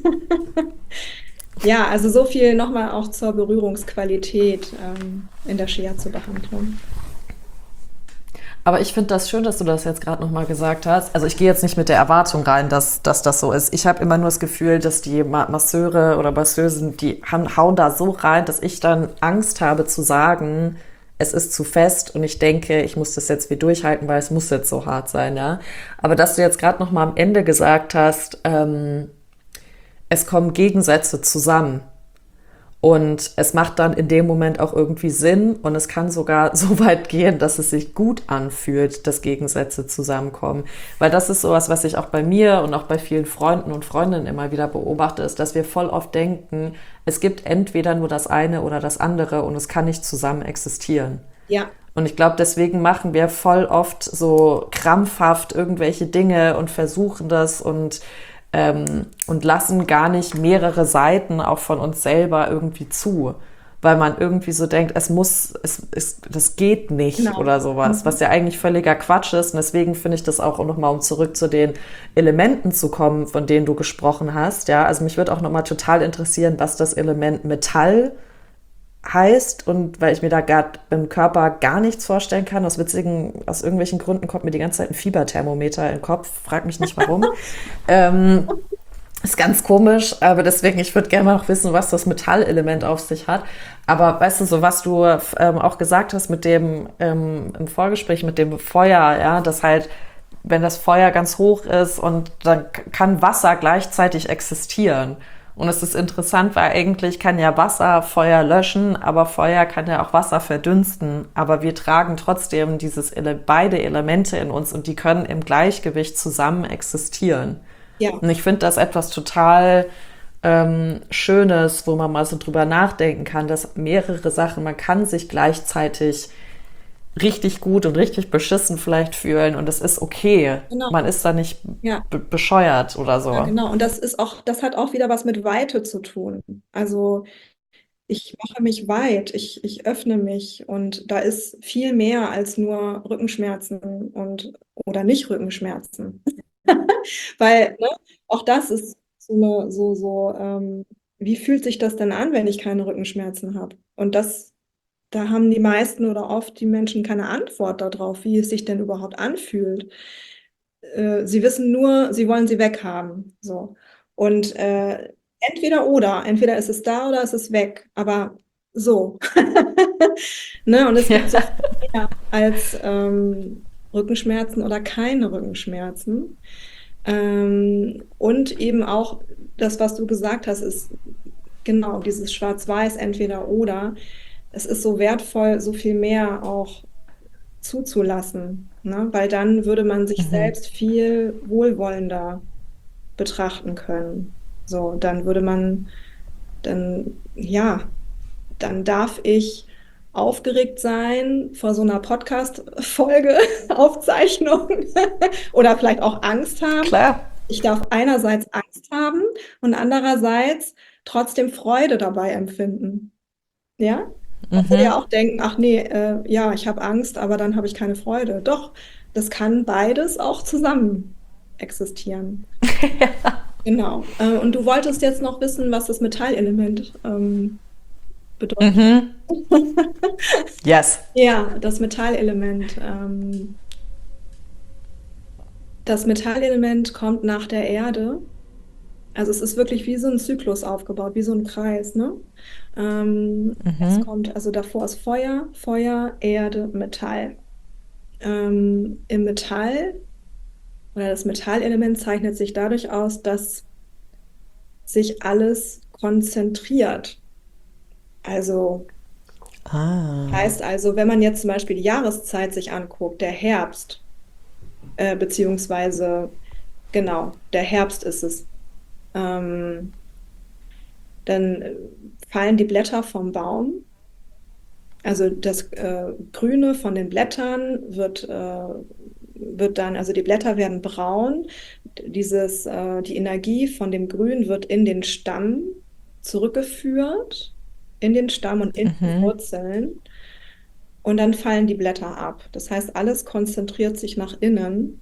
Ja, also so viel nochmal auch zur Berührungsqualität ähm, in der Shiatsu-Behandlung. Aber ich finde das schön, dass du das jetzt gerade nochmal gesagt hast. Also ich gehe jetzt nicht mit der Erwartung rein, dass, dass das so ist. Ich habe immer nur das Gefühl, dass die Masseure oder Masseusen, die hauen da so rein, dass ich dann Angst habe zu sagen, es ist zu fest und ich denke, ich muss das jetzt wie durchhalten, weil es muss jetzt so hart sein, ja. Aber dass du jetzt gerade nochmal am Ende gesagt hast, ähm, es kommen Gegensätze zusammen. Und es macht dann in dem Moment auch irgendwie Sinn und es kann sogar so weit gehen, dass es sich gut anfühlt, dass Gegensätze zusammenkommen. Weil das ist sowas, was ich auch bei mir und auch bei vielen Freunden und Freundinnen immer wieder beobachte, ist, dass wir voll oft denken, es gibt entweder nur das eine oder das andere und es kann nicht zusammen existieren. Ja, Und ich glaube, deswegen machen wir voll oft so krampfhaft irgendwelche Dinge und versuchen das und, ähm, und lassen gar nicht mehrere Seiten auch von uns selber irgendwie zu. Weil man irgendwie so denkt, es muss, es, es, das geht nicht genau. oder sowas, was Mhm. ja eigentlich völliger Quatsch ist. Und deswegen finde ich das auch nochmal, um zurück zu den Elementen zu kommen, von denen du gesprochen hast. Ja, also mich würde auch nochmal total interessieren, was das Element Metall heißt und weil ich mir da gerade im Körper gar nichts vorstellen kann, aus witzigen, aus irgendwelchen Gründen kommt mir die ganze Zeit ein Fieberthermometer in den Kopf, frag mich nicht warum. ähm, Ist ganz komisch, aber deswegen, ich würde gerne noch wissen, was das Metallelement auf sich hat. Aber weißt du, so was du ähm, auch gesagt hast mit dem ähm, im Vorgespräch mit dem Feuer, ja, dass halt, wenn das Feuer ganz hoch ist und dann kann Wasser gleichzeitig existieren. Und es ist interessant, weil eigentlich kann ja Wasser Feuer löschen, aber Feuer kann ja auch Wasser verdünsten. Aber wir tragen trotzdem dieses Ele beide Elemente in uns und die können im Gleichgewicht zusammen existieren. Ja, Und ich finde das etwas total ähm, Schönes, wo man mal so drüber nachdenken kann, dass mehrere Sachen, man kann sich gleichzeitig richtig gut und richtig beschissen vielleicht fühlen und es ist okay. genau. Man ist da nicht Ja. be bescheuert oder Ja, so. genau. Und das ist auch, das hat auch wieder was mit Weite zu tun. Also ich mache mich weit, ich, ich öffne mich und da ist viel mehr als nur Rückenschmerzen und oder nicht Rückenschmerzen. Weil, ne, auch das ist so eine, so, so, ähm, wie fühlt sich das denn an, wenn ich keine Rückenschmerzen habe? Und das, da haben die meisten oder oft die Menschen keine Antwort darauf, wie es sich denn überhaupt anfühlt. Äh, sie wissen nur, sie wollen sie weghaben. So. Und äh, entweder oder, entweder ist es da oder ist es weg. Aber so. Ne? Und es gibt so Ja. viel mehr als ähm, Rückenschmerzen oder keine Rückenschmerzen. Ähm, und eben auch das, was du gesagt hast, ist genau dieses Schwarz-Weiß, entweder oder. Es ist so wertvoll, so viel mehr auch zuzulassen, ne? Weil dann würde man sich Mhm. selbst viel wohlwollender betrachten können. So, dann würde man, dann, ja, dann darf ich aufgeregt sein vor so einer Podcast-Folge, Aufzeichnung oder vielleicht auch Angst haben. Klar. Ich darf einerseits Angst haben und andererseits trotzdem Freude dabei empfinden. Ja? Man würde ja Mhm. auch denken, ach nee, äh, ja, ich habe Angst, aber dann habe ich keine Freude. Doch, das kann beides auch zusammen existieren. Genau. Äh, und du wolltest jetzt noch wissen, was das Metallelement ähm, bedeutet. Mhm. Yes. Ja, das Metallelement. Ähm, das Metallelement kommt nach der Erde. Also es ist wirklich wie so ein Zyklus aufgebaut, wie so ein Kreis, ne? Ähm, es Mhm. kommt, also davor ist Feuer, Feuer, Erde, Metall. Ähm, im Metall oder das Metallelement zeichnet sich dadurch aus, dass sich alles konzentriert. Also Ah. heißt also, wenn man jetzt zum Beispiel die Jahreszeit sich anguckt, der Herbst, äh, beziehungsweise genau, der Herbst ist es, ähm, dann äh, fallen die Blätter vom Baum. Also das äh, Grüne von den Blättern wird, äh, wird dann, also die Blätter werden braun. Dieses, äh, die Energie von dem Grün wird in den Stamm zurückgeführt, in den Stamm und in die Mhm. Wurzeln. Und dann fallen die Blätter ab. Das heißt, alles konzentriert sich nach innen.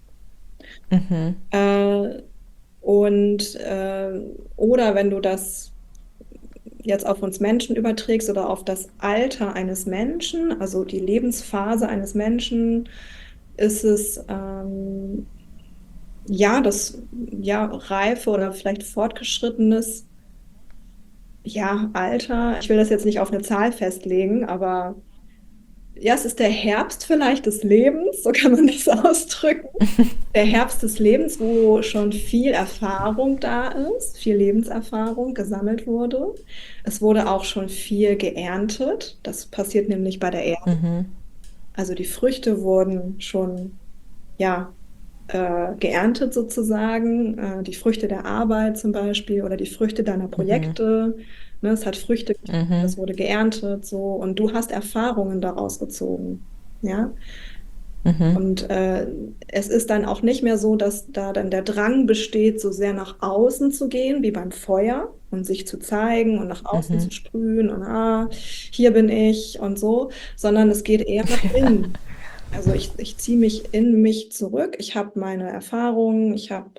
Mhm. Äh, und äh, oder wenn du das jetzt auf uns Menschen überträgst oder auf das Alter eines Menschen, also die Lebensphase eines Menschen, ist es ähm, ja das ja reife oder vielleicht fortgeschrittenes ja Alter. Ich will das jetzt nicht auf eine Zahl festlegen, aber ja, es ist der Herbst vielleicht des Lebens, so kann man das ausdrücken. Der Herbst des Lebens, wo schon viel Erfahrung da ist, viel Lebenserfahrung gesammelt wurde. Es wurde auch schon viel geerntet. Das passiert nämlich bei der Erde. Mhm. Also die Früchte wurden schon, ja, äh, geerntet sozusagen. Äh, die Früchte der Arbeit zum Beispiel oder die Früchte deiner Mhm. Projekte. Ne, es hat Früchte gegeben, Mhm. das wurde geerntet, so. Und du hast Erfahrungen daraus gezogen. Ja. Mhm. Und äh, es ist dann auch nicht mehr so, dass da dann der Drang besteht, so sehr nach außen zu gehen, wie beim Feuer und sich zu zeigen und nach außen Mhm. zu sprühen und ah, hier bin ich und so, sondern es geht eher nach innen. Also ich, ich ziehe mich in mich zurück, ich habe meine Erfahrungen, ich habe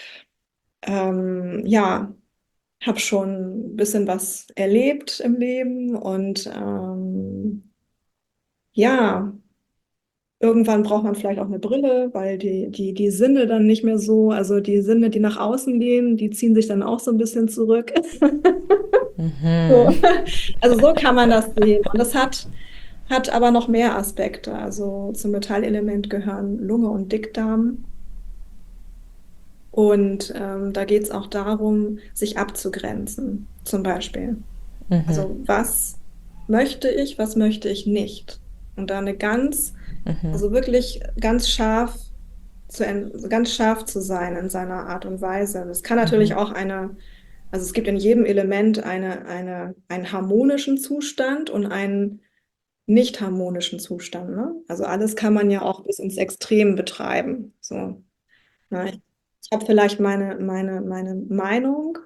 ähm, ja, habe schon ein bisschen was erlebt im Leben und ähm, ja. Irgendwann braucht man vielleicht auch eine Brille, weil die, die, die Sinne dann nicht mehr so, also die Sinne, die nach außen gehen, die ziehen sich dann auch so ein bisschen zurück. So. Mhm. Also so kann man das sehen. Und das hat, hat aber noch mehr Aspekte. Also zum Metallelement gehören Lunge und Dickdarm Und ähm, da geht es auch darum, sich abzugrenzen, zum Beispiel. Also was möchte ich, was möchte ich nicht? Und da eine ganz, also wirklich ganz scharf zu, en- ganz scharf zu sein in seiner Art und Weise. Das kann natürlich auch eine, also es gibt in jedem Element eine, eine, einen harmonischen Zustand und einen nicht harmonischen Zustand, ne? Also alles kann man ja auch bis ins Extrem betreiben. So, ne? Ich, ich habe vielleicht meine, meine, meine Meinung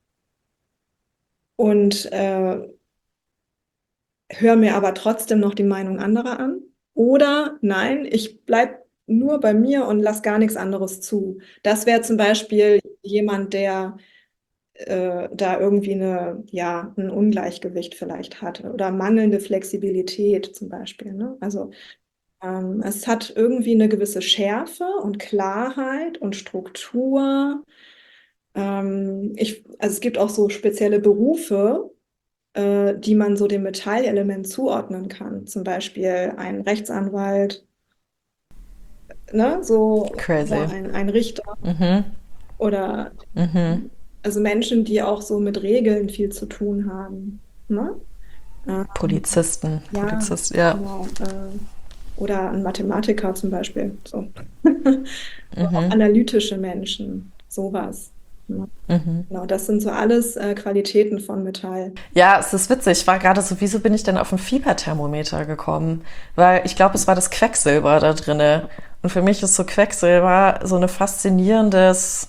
und äh, höre mir aber trotzdem noch die Meinung anderer an. Oder nein, ich bleibe nur bei mir und lass gar nichts anderes zu. Das wäre zum Beispiel jemand, der äh, da irgendwie eine, ja, ein Ungleichgewicht vielleicht hat oder mangelnde Flexibilität zum Beispiel, ne? Also ähm, es hat irgendwie eine gewisse Schärfe und Klarheit und Struktur. Ähm, ich, also es gibt auch so spezielle Berufe, äh, die man so dem Metallelement zuordnen kann. Zum Beispiel ein Rechtsanwalt, ne, so, oder Crazy. ein, ein Richter oder also Menschen, die auch so mit Regeln viel zu tun haben. Ne? Ähm, Polizisten, ja, Polizist, ja. genau. Äh, oder ein Mathematiker zum Beispiel. So. Aber auch analytische Menschen, sowas. Ne? Genau, das sind so alles äh, Qualitäten von Metall. Ja, es ist witzig. Ich war gerade so, wieso bin ich denn auf ein Fieberthermometer gekommen? Weil ich glaube, es war das Quecksilber da drinne. Und für mich ist so Quecksilber so ein faszinierendes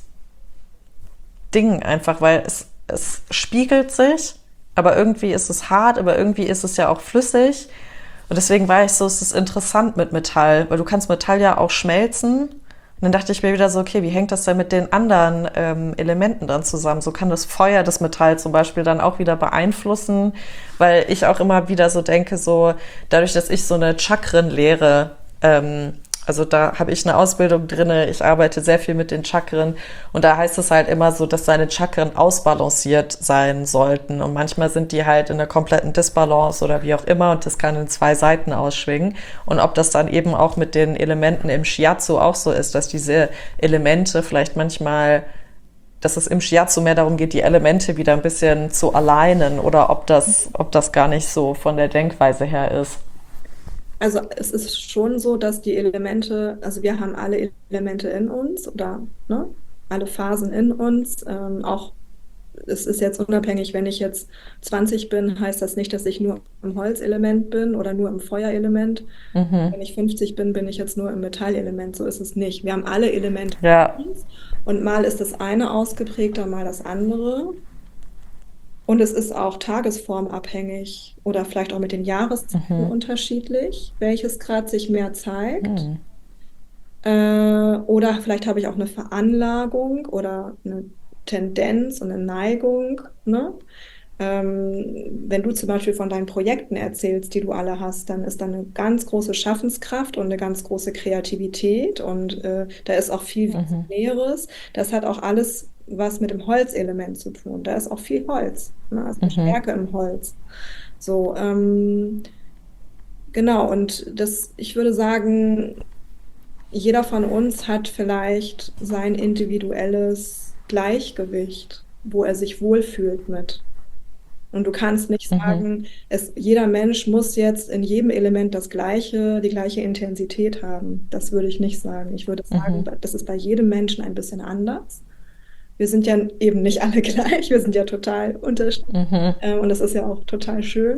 Ding einfach, weil es, es spiegelt sich, aber irgendwie ist es hart, aber irgendwie ist es ja auch flüssig. Und deswegen war ich so, es ist interessant mit Metall, weil du kannst Metall ja auch schmelzen. Und dann dachte ich mir wieder so, okay, wie hängt das denn mit den anderen ähm, Elementen dann zusammen? So kann das Feuer das Metall zum Beispiel dann auch wieder beeinflussen, weil ich auch immer wieder so denke, so dadurch, dass ich so eine Chakrenlehre ähm, also da habe ich eine Ausbildung drinne. Ich arbeite sehr viel mit den Chakren und da heißt es halt immer so, dass seine Chakren ausbalanciert sein sollten und manchmal sind die halt in einer kompletten Disbalance oder wie auch immer und das kann in zwei Seiten ausschwingen und ob das dann eben auch mit den Elementen im Shiatsu auch so ist, dass diese Elemente vielleicht manchmal, dass es im Shiatsu mehr darum geht, die Elemente wieder ein bisschen zu alignen oder ob das, ob das gar nicht so von der Denkweise her ist. Also es ist schon so, dass die Elemente, also wir haben alle Elemente in uns oder ne, alle Phasen in uns. Ähm, auch es ist jetzt unabhängig, wenn ich jetzt zwanzig bin, heißt das nicht, dass ich nur im Holzelement bin oder nur im Feuerelement. Wenn ich fünfzig bin, bin ich jetzt nur im Metallelement. So ist es nicht. Wir haben alle Elemente Ja. in uns und mal ist das eine ausgeprägter, mal das andere. Und es ist auch tagesformabhängig oder vielleicht auch mit den Jahreszeiten unterschiedlich, welches Grad sich mehr zeigt. Äh, oder vielleicht habe ich auch eine Veranlagung oder eine Tendenz und eine Neigung, ne? Ähm, wenn du zum Beispiel von deinen Projekten erzählst, die du alle hast, dann ist da eine ganz große Schaffenskraft und eine ganz große Kreativität und äh, da ist auch viel Visionäres. Das hat auch alles was mit dem Holzelement zu tun. Da ist auch viel Holz, ne? Also eine Stärke im Holz. So, ähm, genau. Und das, ich würde sagen, jeder von uns hat vielleicht sein individuelles Gleichgewicht, wo er sich wohlfühlt mit. Und du kannst nicht sagen, es, jeder Mensch muss jetzt in jedem Element das gleiche, die gleiche Intensität haben. Das würde ich nicht sagen. Ich würde sagen, das ist bei jedem Menschen ein bisschen anders. Wir sind ja eben nicht alle gleich, wir sind ja total unterschiedlich. Äh, und das ist ja auch total schön.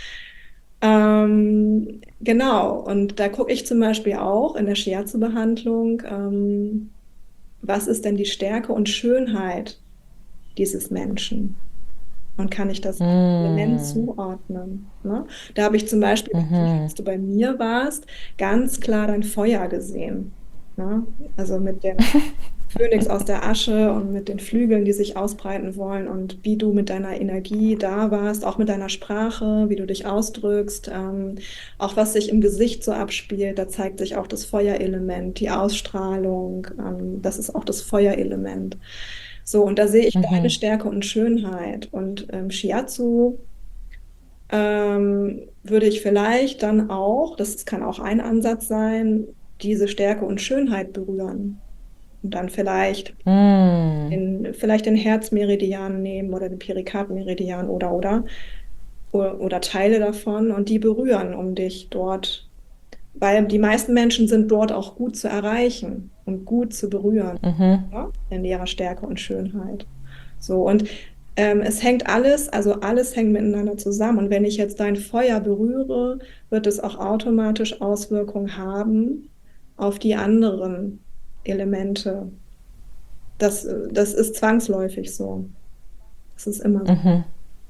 Ähm, genau, und da gucke ich zum Beispiel auch in der Shiatsu-Behandlung, ähm, was ist denn die Stärke und Schönheit dieses Menschen? Und kann ich das Element zuordnen? Ne? Da habe ich zum Beispiel, als du bei mir warst, ganz klar dein Feuer gesehen. Ne? Also mit dem Phönix aus der Asche und mit den Flügeln, die sich ausbreiten wollen und wie du mit deiner Energie da warst, auch mit deiner Sprache, wie du dich ausdrückst, ähm, auch was sich im Gesicht so abspielt, da zeigt sich auch das Feuerelement, die Ausstrahlung, ähm, das ist auch das Feuerelement. So, und da sehe ich deine Stärke und Schönheit. Und ähm, Shiatsu ähm, würde ich vielleicht dann auch, das kann auch ein Ansatz sein, diese Stärke und Schönheit berühren. Und dann vielleicht Mm. den, vielleicht den Herzmeridian nehmen oder den Perikardmeridian oder, oder, oder, oder Teile davon und die berühren, um dich dort, weil die meisten Menschen sind dort auch gut zu erreichen und gut zu berühren, Mhm. ja, in ihrer Stärke und Schönheit. So, und ähm, es hängt alles, also alles hängt miteinander zusammen. Und wenn ich jetzt dein Feuer berühre, wird es auch automatisch Auswirkungen haben auf die anderen Elemente. Das, äh, das ist zwangsläufig so. Das ist immer so. Mhm.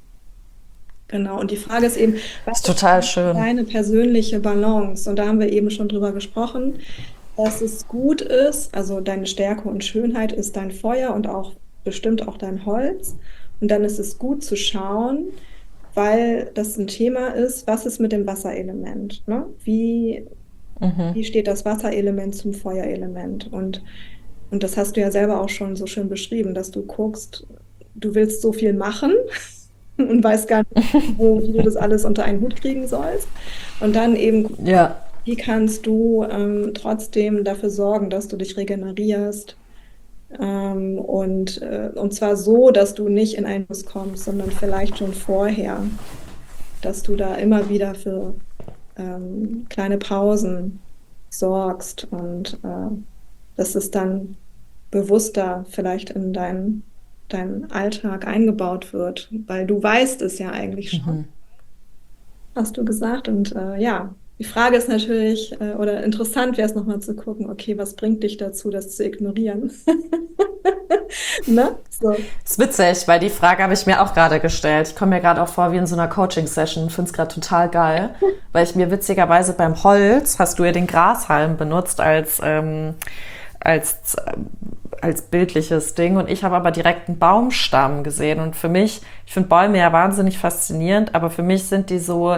Genau. Und die Frage ist eben, was Ist ist total schön. deine persönliche Balance? Und da haben wir eben schon drüber gesprochen, dass es gut ist, also deine Stärke und Schönheit ist dein Feuer und auch bestimmt auch dein Holz. Und dann ist es gut zu schauen, weil das ein Thema ist, was ist mit dem Wasserelement? Ne? Wie, Mhm. wie steht das Wasserelement zum Feuerelement? Und, und das hast du ja selber auch schon so schön beschrieben, dass du guckst, du willst so viel machen und weißt gar nicht, wo, wie du das alles unter einen Hut kriegen sollst. Und dann eben, Ja. wie kannst du ähm, trotzdem dafür sorgen, dass du dich regenerierst? Ähm, und, äh, und zwar so, dass du nicht in einen Bus kommst, sondern vielleicht schon vorher, dass du da immer wieder für ähm, kleine Pausen sorgst und äh, dass es dann bewusster vielleicht in deinen deinen Alltag eingebaut wird, weil du weißt es ja eigentlich schon, Mhm. hast du gesagt. Und äh, ja, die Frage ist natürlich, äh, oder interessant wäre es nochmal zu gucken, okay, was bringt dich dazu, das zu ignorieren? Ne? So. Ist witzig, weil die Frage habe ich mir auch gerade gestellt. Ich komme mir gerade auch vor wie in so einer Coaching-Session. Finde es gerade total geil, weil ich mir witzigerweise beim Holz, hast du ja den Grashalm benutzt als, ähm, als, äh, als bildliches Ding und ich habe aber direkt einen Baumstamm gesehen und für mich, ich finde Bäume ja wahnsinnig faszinierend, aber für mich sind die so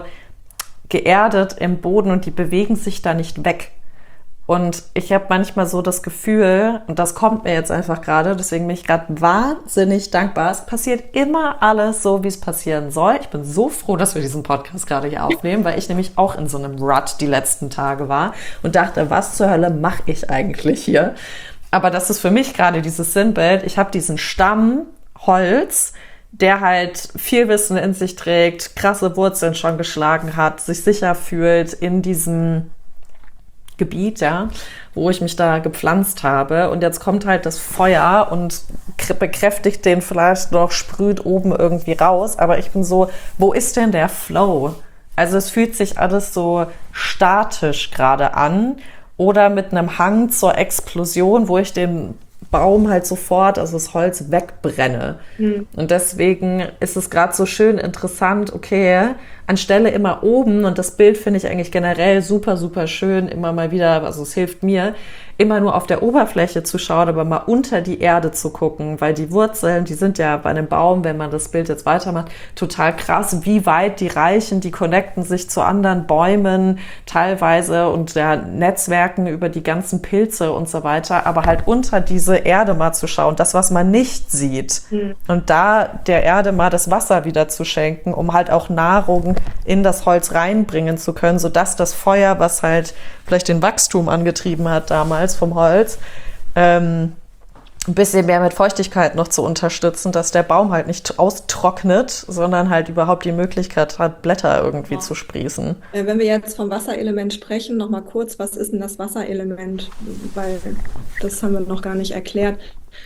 geerdet im Boden und die bewegen sich da nicht weg. Und ich habe manchmal so das Gefühl, und das kommt mir jetzt einfach gerade, deswegen bin ich gerade wahnsinnig dankbar. Es passiert immer alles so, wie es passieren soll. Ich bin so froh, dass wir diesen Podcast gerade hier aufnehmen, weil ich nämlich auch in so einem Rut die letzten Tage war und dachte, was zur Hölle mache ich eigentlich hier? Aber das ist für mich gerade dieses Sinnbild. Ich habe diesen Stamm Holz, der halt viel Wissen in sich trägt, krasse Wurzeln schon geschlagen hat, sich sicher fühlt in diesem Gebiet, ja, wo ich mich da gepflanzt habe. Und jetzt kommt halt das Feuer und bekräftigt den vielleicht noch, sprüht oben irgendwie raus. Aber ich bin so, wo ist denn der Flow? Also es fühlt sich alles so statisch gerade an oder mit einem Hang zur Explosion, wo ich den Baum halt sofort, also das Holz wegbrenne. Hm. Und deswegen ist es gerade so schön interessant, okay, anstelle immer oben, und das Bild finde ich eigentlich generell super, super schön, immer mal wieder, also es hilft mir, immer nur auf der Oberfläche zu schauen, aber mal unter die Erde zu gucken, weil die Wurzeln, die sind ja bei einem Baum, wenn man das Bild jetzt weitermacht, total krass, wie weit die reichen, die connecten sich zu anderen Bäumen teilweise und ja, Netzwerken über die ganzen Pilze und so weiter, aber halt unter diese Erde mal zu schauen, das, was man nicht sieht. Hm. Und da der Erde mal das Wasser wieder zu schenken, um halt auch Nahrung in das Holz reinbringen zu können, sodass das Feuer, was halt vielleicht den Wachstum angetrieben hat damals vom Holz, ähm, ein bisschen mehr mit Feuchtigkeit noch zu unterstützen, dass der Baum halt nicht austrocknet, sondern halt überhaupt die Möglichkeit hat, Blätter irgendwie Ja. zu sprießen. Äh, Wenn wir jetzt vom Wasserelement sprechen, noch mal kurz, was ist denn das Wasserelement? Weil das haben wir noch gar nicht erklärt.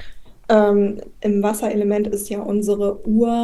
Ähm, im Wasserelement ist ja unsere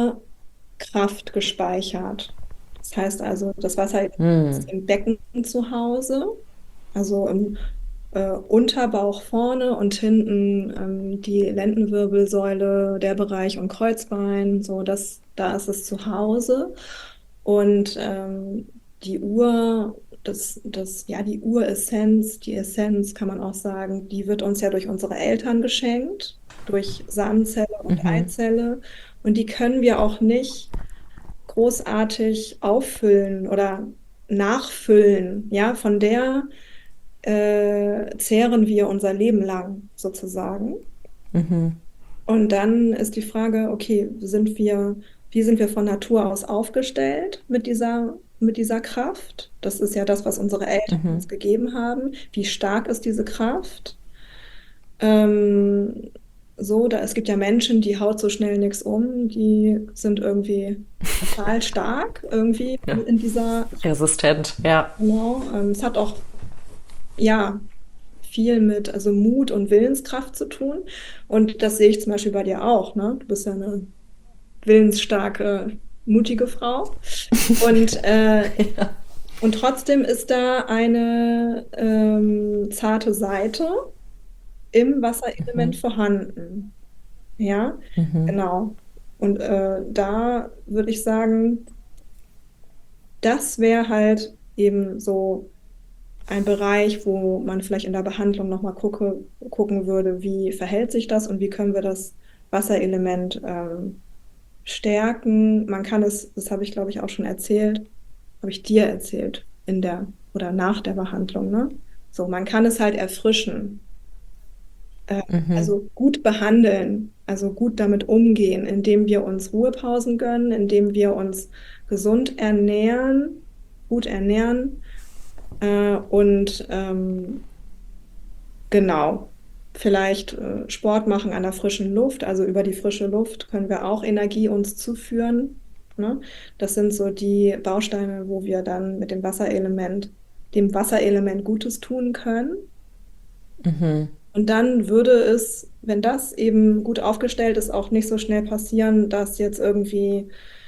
Urkraft gespeichert. Das heißt also, das Wasserelement ist Hm. im Becken zu Hause, also im äh, Unterbauch vorne und hinten ähm, die Lendenwirbelsäule, der Bereich und Kreuzbein, so das, da ist es zu Hause. Und ähm, die Ur, das, das, ja, die Uressenz, die Essenz kann man auch sagen, die wird uns ja durch unsere Eltern geschenkt, durch Samenzelle und Mhm. Eizelle. Und die können wir auch nicht großartig auffüllen oder nachfüllen. Ja, von der äh, zehren wir unser Leben lang sozusagen. Mhm. Und dann ist die Frage, okay, sind wir, wie sind wir von Natur aus aufgestellt mit dieser, mit dieser Kraft? Das ist ja das, was unsere Eltern Mhm. uns gegeben haben. Wie stark ist diese Kraft? ähm, so, da es gibt ja Menschen, die haut so schnell nichts um, die sind irgendwie total stark irgendwie Ja. in dieser, Resistent, ja. genau. Ähm, es hat auch, ja, viel mit, also Mut und Willenskraft zu tun. Und das sehe ich zum Beispiel bei dir auch, ne? Du bist ja eine willensstarke, mutige Frau. Und, äh, und trotzdem ist da eine ähm, zarte Seite im Wasserelement vorhanden. Ja, genau. Und äh, da würde ich sagen, das wäre halt eben so ein Bereich, wo man vielleicht in der Behandlung nochmal gucke, gucken würde, wie verhält sich das und wie können wir das Wasserelement ähm, stärken. Man kann es, das habe ich glaube ich auch schon erzählt, habe ich dir erzählt in der oder nach der Behandlung, ne? So, man kann es halt erfrischen, äh, also gut behandeln, also gut damit umgehen, indem wir uns Ruhepausen gönnen, indem wir uns gesund ernähren, gut ernähren äh, und ähm, genau, vielleicht äh, Sport machen an der frischen Luft, also über die frische Luft können wir auch Energie uns zuführen. Ne? Das sind so die Bausteine, wo wir dann mit dem Wasserelement, dem Wasserelement Gutes tun können. Und dann würde es, wenn das eben gut aufgestellt ist, auch nicht so schnell passieren, dass jetzt irgendwie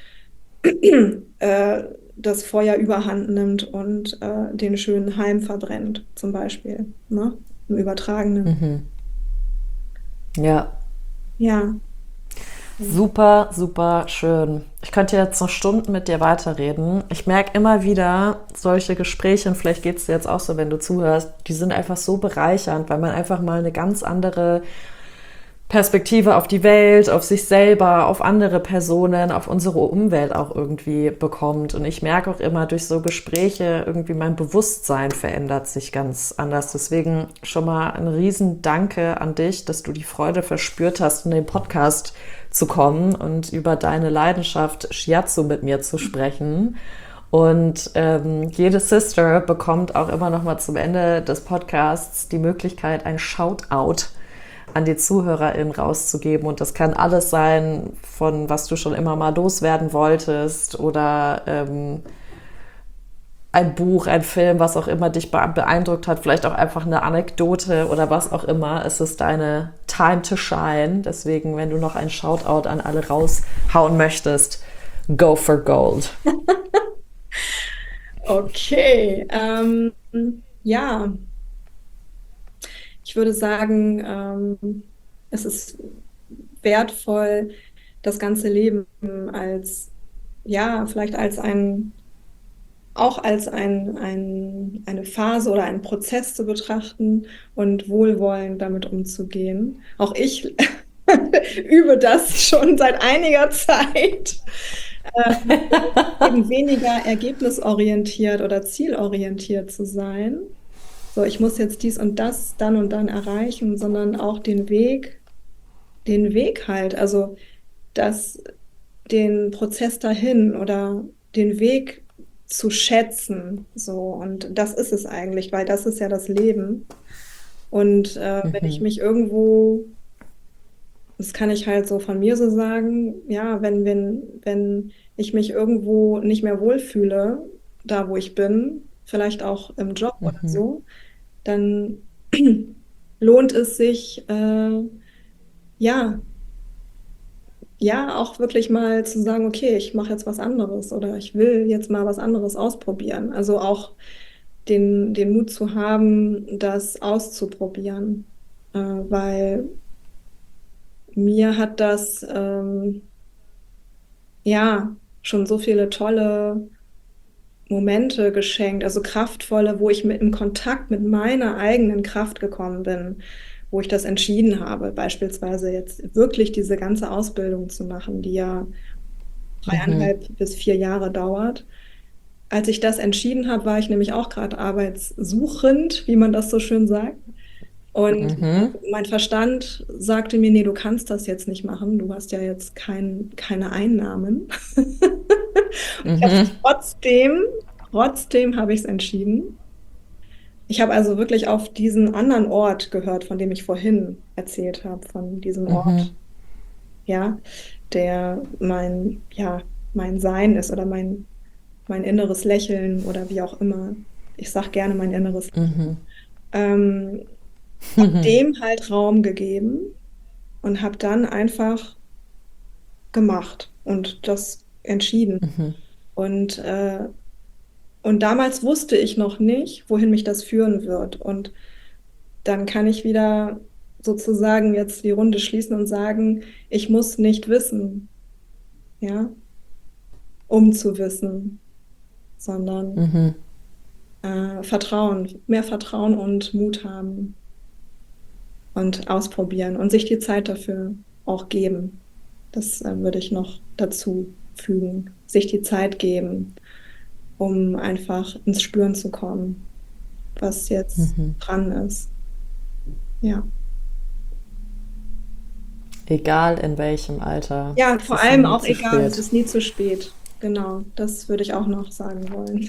äh, das Feuer überhand nimmt und äh, den schönen Halm verbrennt, zum Beispiel, ne? Im Übertragenen. Ja, Ja. super, super schön. Ich könnte jetzt noch Stunden mit dir weiterreden. Ich merke immer wieder, solche Gespräche, und vielleicht geht es dir jetzt auch so, wenn du zuhörst, die sind einfach so bereichernd, weil man einfach mal eine ganz andere Perspektive auf die Welt, auf sich selber, auf andere Personen, auf unsere Umwelt auch irgendwie bekommt. Und ich merke auch immer durch so Gespräche irgendwie mein Bewusstsein verändert sich ganz anders. Deswegen schon mal ein riesen Danke an dich, dass du die Freude verspürt hast, in den Podcast zu kommen und über deine Leidenschaft Shiatsu mit mir zu sprechen. Und ähm, jede Sister bekommt auch immer noch mal zum Ende des Podcasts die Möglichkeit, ein Shoutout an die ZuhörerInnen rauszugeben. Und das kann alles sein, von was du schon immer mal loswerden wolltest oder ähm, ein Buch, ein Film, was auch immer dich beeindruckt hat, vielleicht auch einfach eine Anekdote oder was auch immer. Es ist deine Time to shine. Deswegen, wenn du noch ein Shoutout an alle raushauen möchtest, go for gold. Okay. Ähm, ja, ich würde sagen, ähm, es ist wertvoll, das ganze Leben als, ja, vielleicht als ein, auch als ein, ein, eine Phase oder einen Prozess zu betrachten und wohlwollend damit umzugehen. Auch ich übe das schon seit einiger Zeit. Ähm, eben weniger ergebnisorientiert oder zielorientiert zu sein. So, ich muss jetzt dies und das dann und dann erreichen, sondern auch den Weg, den Weg halt, also das, den Prozess dahin oder den Weg zu schätzen. So, und das ist es eigentlich, weil das ist ja das Leben. Und äh, wenn ich mich irgendwo, das kann ich halt so von mir so sagen, ja, wenn, wenn, wenn ich mich irgendwo nicht mehr wohlfühle, da wo ich bin, vielleicht auch im Job oder so, dann lohnt es sich, äh, ja, ja, auch wirklich mal zu sagen, okay, ich mache jetzt was anderes oder ich will jetzt mal was anderes ausprobieren. Also auch den, den Mut zu haben, das auszuprobieren, äh, weil mir hat das, ähm, ja, schon so viele tolle Momente geschenkt, also kraftvolle, wo ich mit in Kontakt mit meiner eigenen Kraft gekommen bin, wo ich das entschieden habe, beispielsweise jetzt wirklich diese ganze Ausbildung zu machen, die ja dreieinhalb bis vier Jahre dauert. Als ich das entschieden habe, war ich nämlich auch gerade arbeitssuchend, wie man das so schön sagt. Und mein Verstand sagte mir, nee, du kannst das jetzt nicht machen. Du hast ja jetzt kein, keine Einnahmen. Ich hab's trotzdem, trotzdem habe ich es entschieden. Ich habe also wirklich auf diesen anderen Ort gehört, von dem ich vorhin erzählt habe, von diesem Mhm. Ort, ja, der mein, ja, mein Sein ist oder mein, mein inneres Lächeln oder wie auch immer. Ich sage gerne mein inneres Mhm. Lächeln. Ähm, hab dem halt Raum gegeben und habe dann einfach gemacht und das entschieden. Und, äh, und damals wusste ich noch nicht, wohin mich das führen wird. Und dann kann ich wieder sozusagen jetzt die Runde schließen und sagen, ich muss nicht wissen, ja, um zu wissen, sondern äh, Vertrauen, mehr Vertrauen und Mut haben und ausprobieren und sich die Zeit dafür auch geben. Das äh, würde ich noch dazu fügen. Sich die Zeit geben, um einfach ins Spüren zu kommen, was jetzt dran ist. Ja. Egal in welchem Alter. Ja, Es vor ist ja allem nie auch zu egal, es spät. ist nie zu spät. Genau, das würde ich auch noch sagen wollen.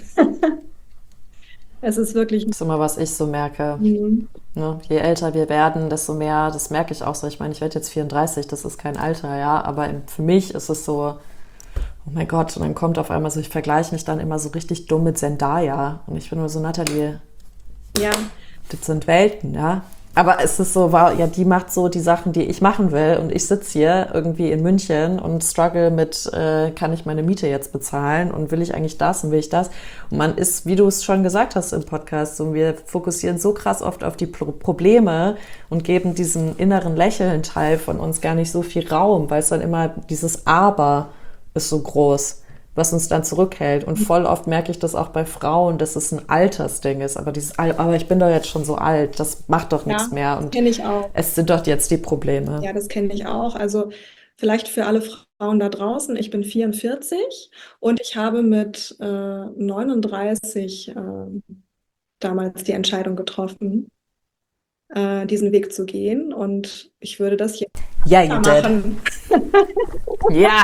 Es ist wirklich. Das ist immer, was ich so merke. Mhm. Ne? Je älter wir werden, desto mehr, das merke ich auch so. Ich meine, ich werde jetzt vierunddreißig, das ist kein Alter, ja, aber für mich ist es so, oh mein Gott, und dann kommt auf einmal so, ich vergleiche mich dann immer so richtig dumm mit Zendaya. Und ich bin nur so, Nathalie, Ja, das sind Welten, ja. Aber es ist so, wow, ja, die macht so die Sachen, die ich machen will. Und ich sitze hier irgendwie in München und struggle mit, äh, kann ich meine Miete jetzt bezahlen? Und will ich eigentlich das und will ich das? Und man ist, wie du es schon gesagt hast im Podcast, so, wir fokussieren so krass oft auf die Pro- Probleme und geben diesen inneren Lächeln-Teil von uns gar nicht so viel Raum, weil es dann immer dieses Aber ist so groß, was uns dann zurückhält. Und voll oft merke ich das auch bei Frauen, dass es ein Altersding ist. Aber dieses, aber ich bin doch jetzt schon so alt, das macht doch nichts ja, mehr. das Und kenne ich auch. es sind doch jetzt die Probleme. Ja, das kenne ich auch. Also vielleicht für alle Frauen da draußen, ich bin vierundvierzig und ich habe mit äh, neununddreißig äh, damals die Entscheidung getroffen, äh, diesen Weg zu gehen. Und ich würde das jetzt Yeah, you did. machen. Ja.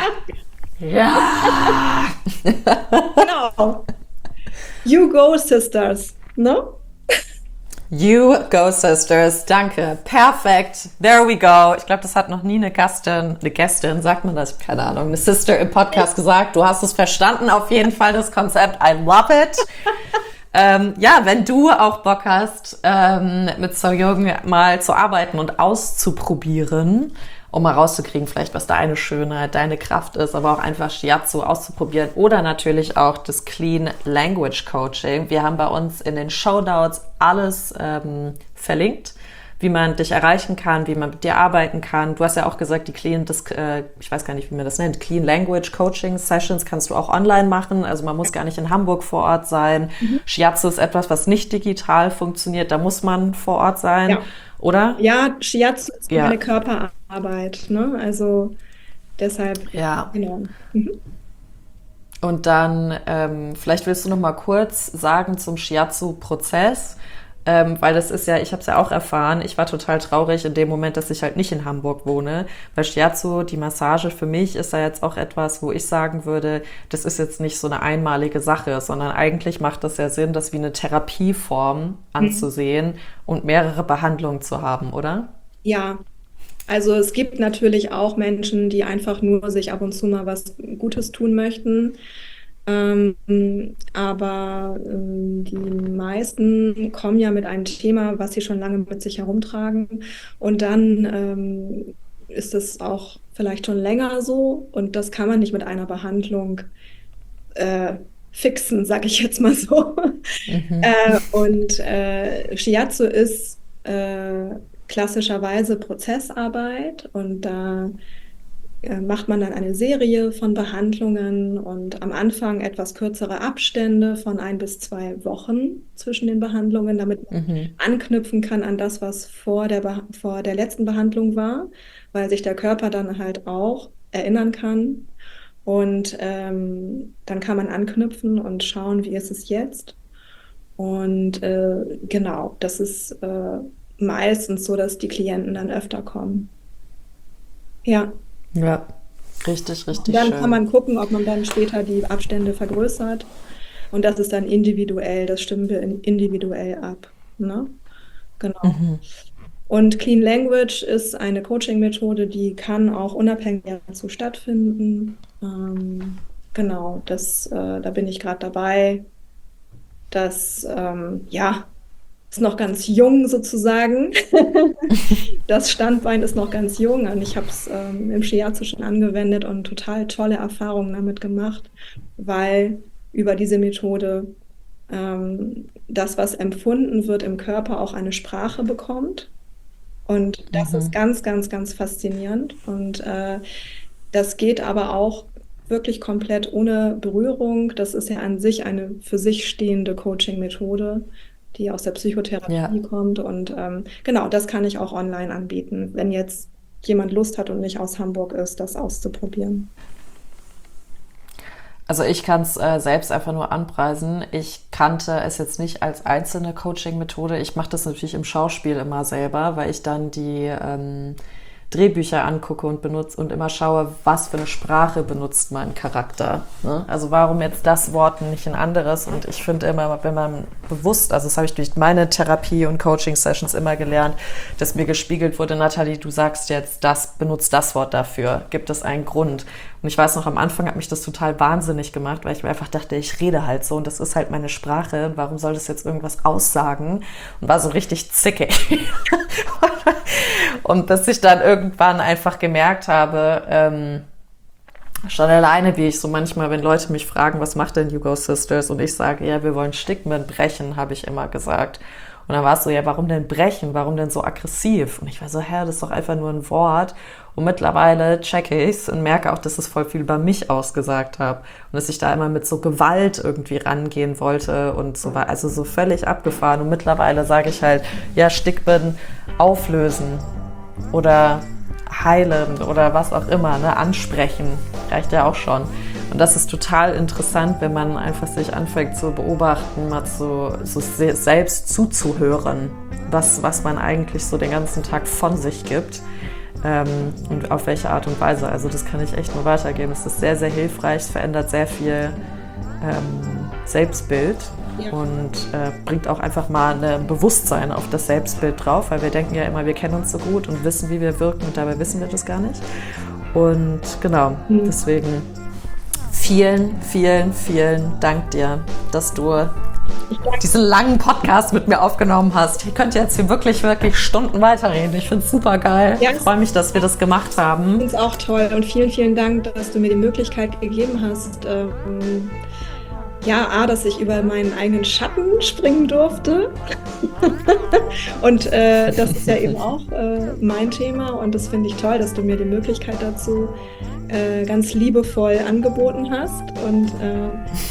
Ja. Genau. You go, Sisters. Ne? You go, Sisters. Danke. Perfekt. There we go. Ich glaube, das hat noch nie eine Gastin, eine Gästin, sagt man das? Keine Ahnung, eine Sister im Podcast gesagt. Du hast es verstanden, auf jeden Fall, das Konzept. I love it. Ähm, ja, wenn du auch Bock hast, ähm, mit So Jung mal zu arbeiten und auszuprobieren, um mal rauszukriegen, vielleicht was deine Schönheit, deine Kraft ist, aber auch einfach Shiatsu auszuprobieren oder natürlich auch das Clean Language Coaching. Wir haben bei uns in den Shownotes alles ähm, verlinkt, wie man dich erreichen kann, wie man mit dir arbeiten kann. Du hast ja auch gesagt, die Clean, das, äh, ich weiß gar nicht, wie man das nennt, Clean Language Coaching Sessions kannst du auch online machen. Also man muss gar nicht in Hamburg vor Ort sein. Mhm. Shiatsu ist etwas, was nicht digital funktioniert. Da muss man vor Ort sein, Ja. oder? Ja, Shiatsu ist Ja. meine Körperarbeit, ne? Also deshalb, Ja. genau. Mhm. Und dann, ähm, vielleicht willst du noch mal kurz sagen zum Shiatsu-Prozess, ähm, weil das ist ja, ich habe es ja auch erfahren, ich war total traurig in dem Moment, dass ich halt nicht in Hamburg wohne, weil Shiatsu, die Massage für mich ist ja jetzt auch etwas, wo ich sagen würde, das ist jetzt nicht so eine einmalige Sache, sondern eigentlich macht das ja Sinn, das wie eine Therapieform anzusehen und mehrere Behandlungen zu haben, oder? Ja, also es gibt natürlich auch Menschen, die einfach nur sich ab und zu mal was Gutes tun möchten. Ähm, aber ähm, die meisten kommen ja mit einem Thema, was sie schon lange mit sich herumtragen. Und dann ähm, ist es auch vielleicht schon länger so. Und das kann man nicht mit einer Behandlung äh, fixen, sag ich jetzt mal so. Äh, und äh, Shiatsu ist äh, klassischerweise Prozessarbeit und da äh, macht man dann eine Serie von Behandlungen und am Anfang etwas kürzere Abstände von ein bis zwei Wochen zwischen den Behandlungen, damit man anknüpfen kann an das, was vor der, Beh- vor der letzten Behandlung war, weil sich der Körper dann halt auch erinnern kann. Und ähm, dann kann man anknüpfen und schauen, wie ist es jetzt. Und äh, genau, das ist äh, meistens so, dass die Klienten dann öfter kommen. Ja. Ja, richtig, Und richtig dann kann schön. man gucken, ob man dann später die Abstände vergrößert. Und das ist dann individuell, das stimmen wir in- individuell ab. ne? Genau. Mhm. Und Clean Language ist eine Coaching-Methode, die kann auch unabhängig dazu stattfinden. Ähm, genau, das, äh, da bin ich gerade dabei. Das, ähm, ja, ist noch ganz jung sozusagen. Das Standbein ist noch ganz jung und ich habe es ähm, im Shiatsu schon angewendet und total tolle Erfahrungen damit gemacht, weil über diese Methode ähm, das, was empfunden wird im Körper, auch eine Sprache bekommt. Und das ist Mhm. ganz, ganz, ganz faszinierend. Und äh, das geht aber auch wirklich komplett ohne Berührung. Das ist ja an sich eine für sich stehende Coaching-Methode, die aus der Ja. Psychotherapie kommt. Und ähm, genau, das kann ich auch online anbieten, wenn jetzt jemand Lust hat und nicht aus Hamburg ist, das auszuprobieren. Also ich kann es äh, selbst einfach nur anpreisen. Ich kannte es jetzt nicht als einzelne Coaching-Methode. Ich mache das natürlich im Schauspiel immer selber, weil ich dann die ähm, Drehbücher angucke und benutze und immer schaue, was für eine Sprache benutzt mein Charakter. Ne? Also warum jetzt das Wort und nicht ein anderes? Und ich finde immer, wenn man bewusst, also das habe ich durch meine Therapie und Coaching-Sessions immer gelernt, dass mir gespiegelt wurde, Nathalie, du sagst jetzt das, benutzt das Wort dafür, gibt es einen Grund? Und ich weiß noch, am Anfang hat mich das total wahnsinnig gemacht, weil ich mir einfach dachte, ich rede halt so und das ist halt meine Sprache. Und warum soll das jetzt irgendwas aussagen? Und war so richtig zickig. Und bis ich dann irgendwann einfach gemerkt habe, ähm, schon alleine, wie ich so manchmal, wenn Leute mich fragen, was macht denn Hugo Sisters? Und ich sage, ja, wir wollen Stigmen brechen, habe ich immer gesagt. Und dann war es so, ja, warum denn brechen? Warum denn so aggressiv? Und ich war so, hä, das ist doch einfach nur ein Wort. Und mittlerweile checke ich's und merke auch, dass es voll viel über mich ausgesagt habe. Und dass ich da immer mit so Gewalt irgendwie rangehen wollte und so war. Also so völlig abgefahren. Und mittlerweile sage ich halt, ja, Stigmen auflösen oder heilen oder was auch immer, ne, ansprechen, reicht ja auch schon. Und das ist total interessant, wenn man einfach sich anfängt zu beobachten, mal so, so selbst zuzuhören, was, was man eigentlich so den ganzen Tag von sich gibt ähm, und auf welche Art und Weise. Also das kann ich echt nur weitergeben. Es ist sehr, sehr hilfreich, es verändert sehr viel ähm, Selbstbild. Ja. Und äh, bringt auch einfach mal ein Bewusstsein auf das Selbstbild drauf, weil wir denken ja immer, wir kennen uns so gut und wissen, wie wir wirken und dabei wissen wir das gar nicht. Und genau, mhm. deswegen vielen, vielen, vielen Dank dir, dass du diesen langen Podcast mit mir aufgenommen hast. Ihr könnt jetzt hier wirklich, wirklich Stunden weiterreden. Ich finde es super geil. Ja, ich freue mich, dass wir das gemacht haben. Ich finde es auch toll und vielen, vielen Dank, dass du mir die Möglichkeit gegeben hast, ähm, ja, A, dass ich über meinen eigenen Schatten springen durfte. Und äh, das ist ja eben auch äh, mein Thema. Und das finde ich toll, dass du mir die Möglichkeit dazu äh, ganz liebevoll angeboten hast. Und äh,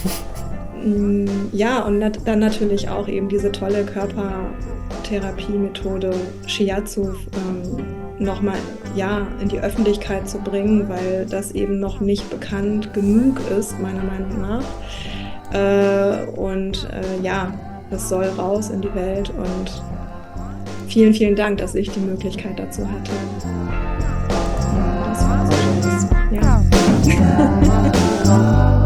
mh, ja, und nat- dann natürlich auch eben diese tolle Körpertherapie-Methode Shiatsu ähm, nochmal ja, in die Öffentlichkeit zu bringen, weil das eben noch nicht bekannt genug ist, meiner Meinung nach. Äh, und äh, ja, es soll raus in die Welt und vielen, vielen Dank, dass ich die Möglichkeit dazu hatte. Ja, das war so schön. Ja.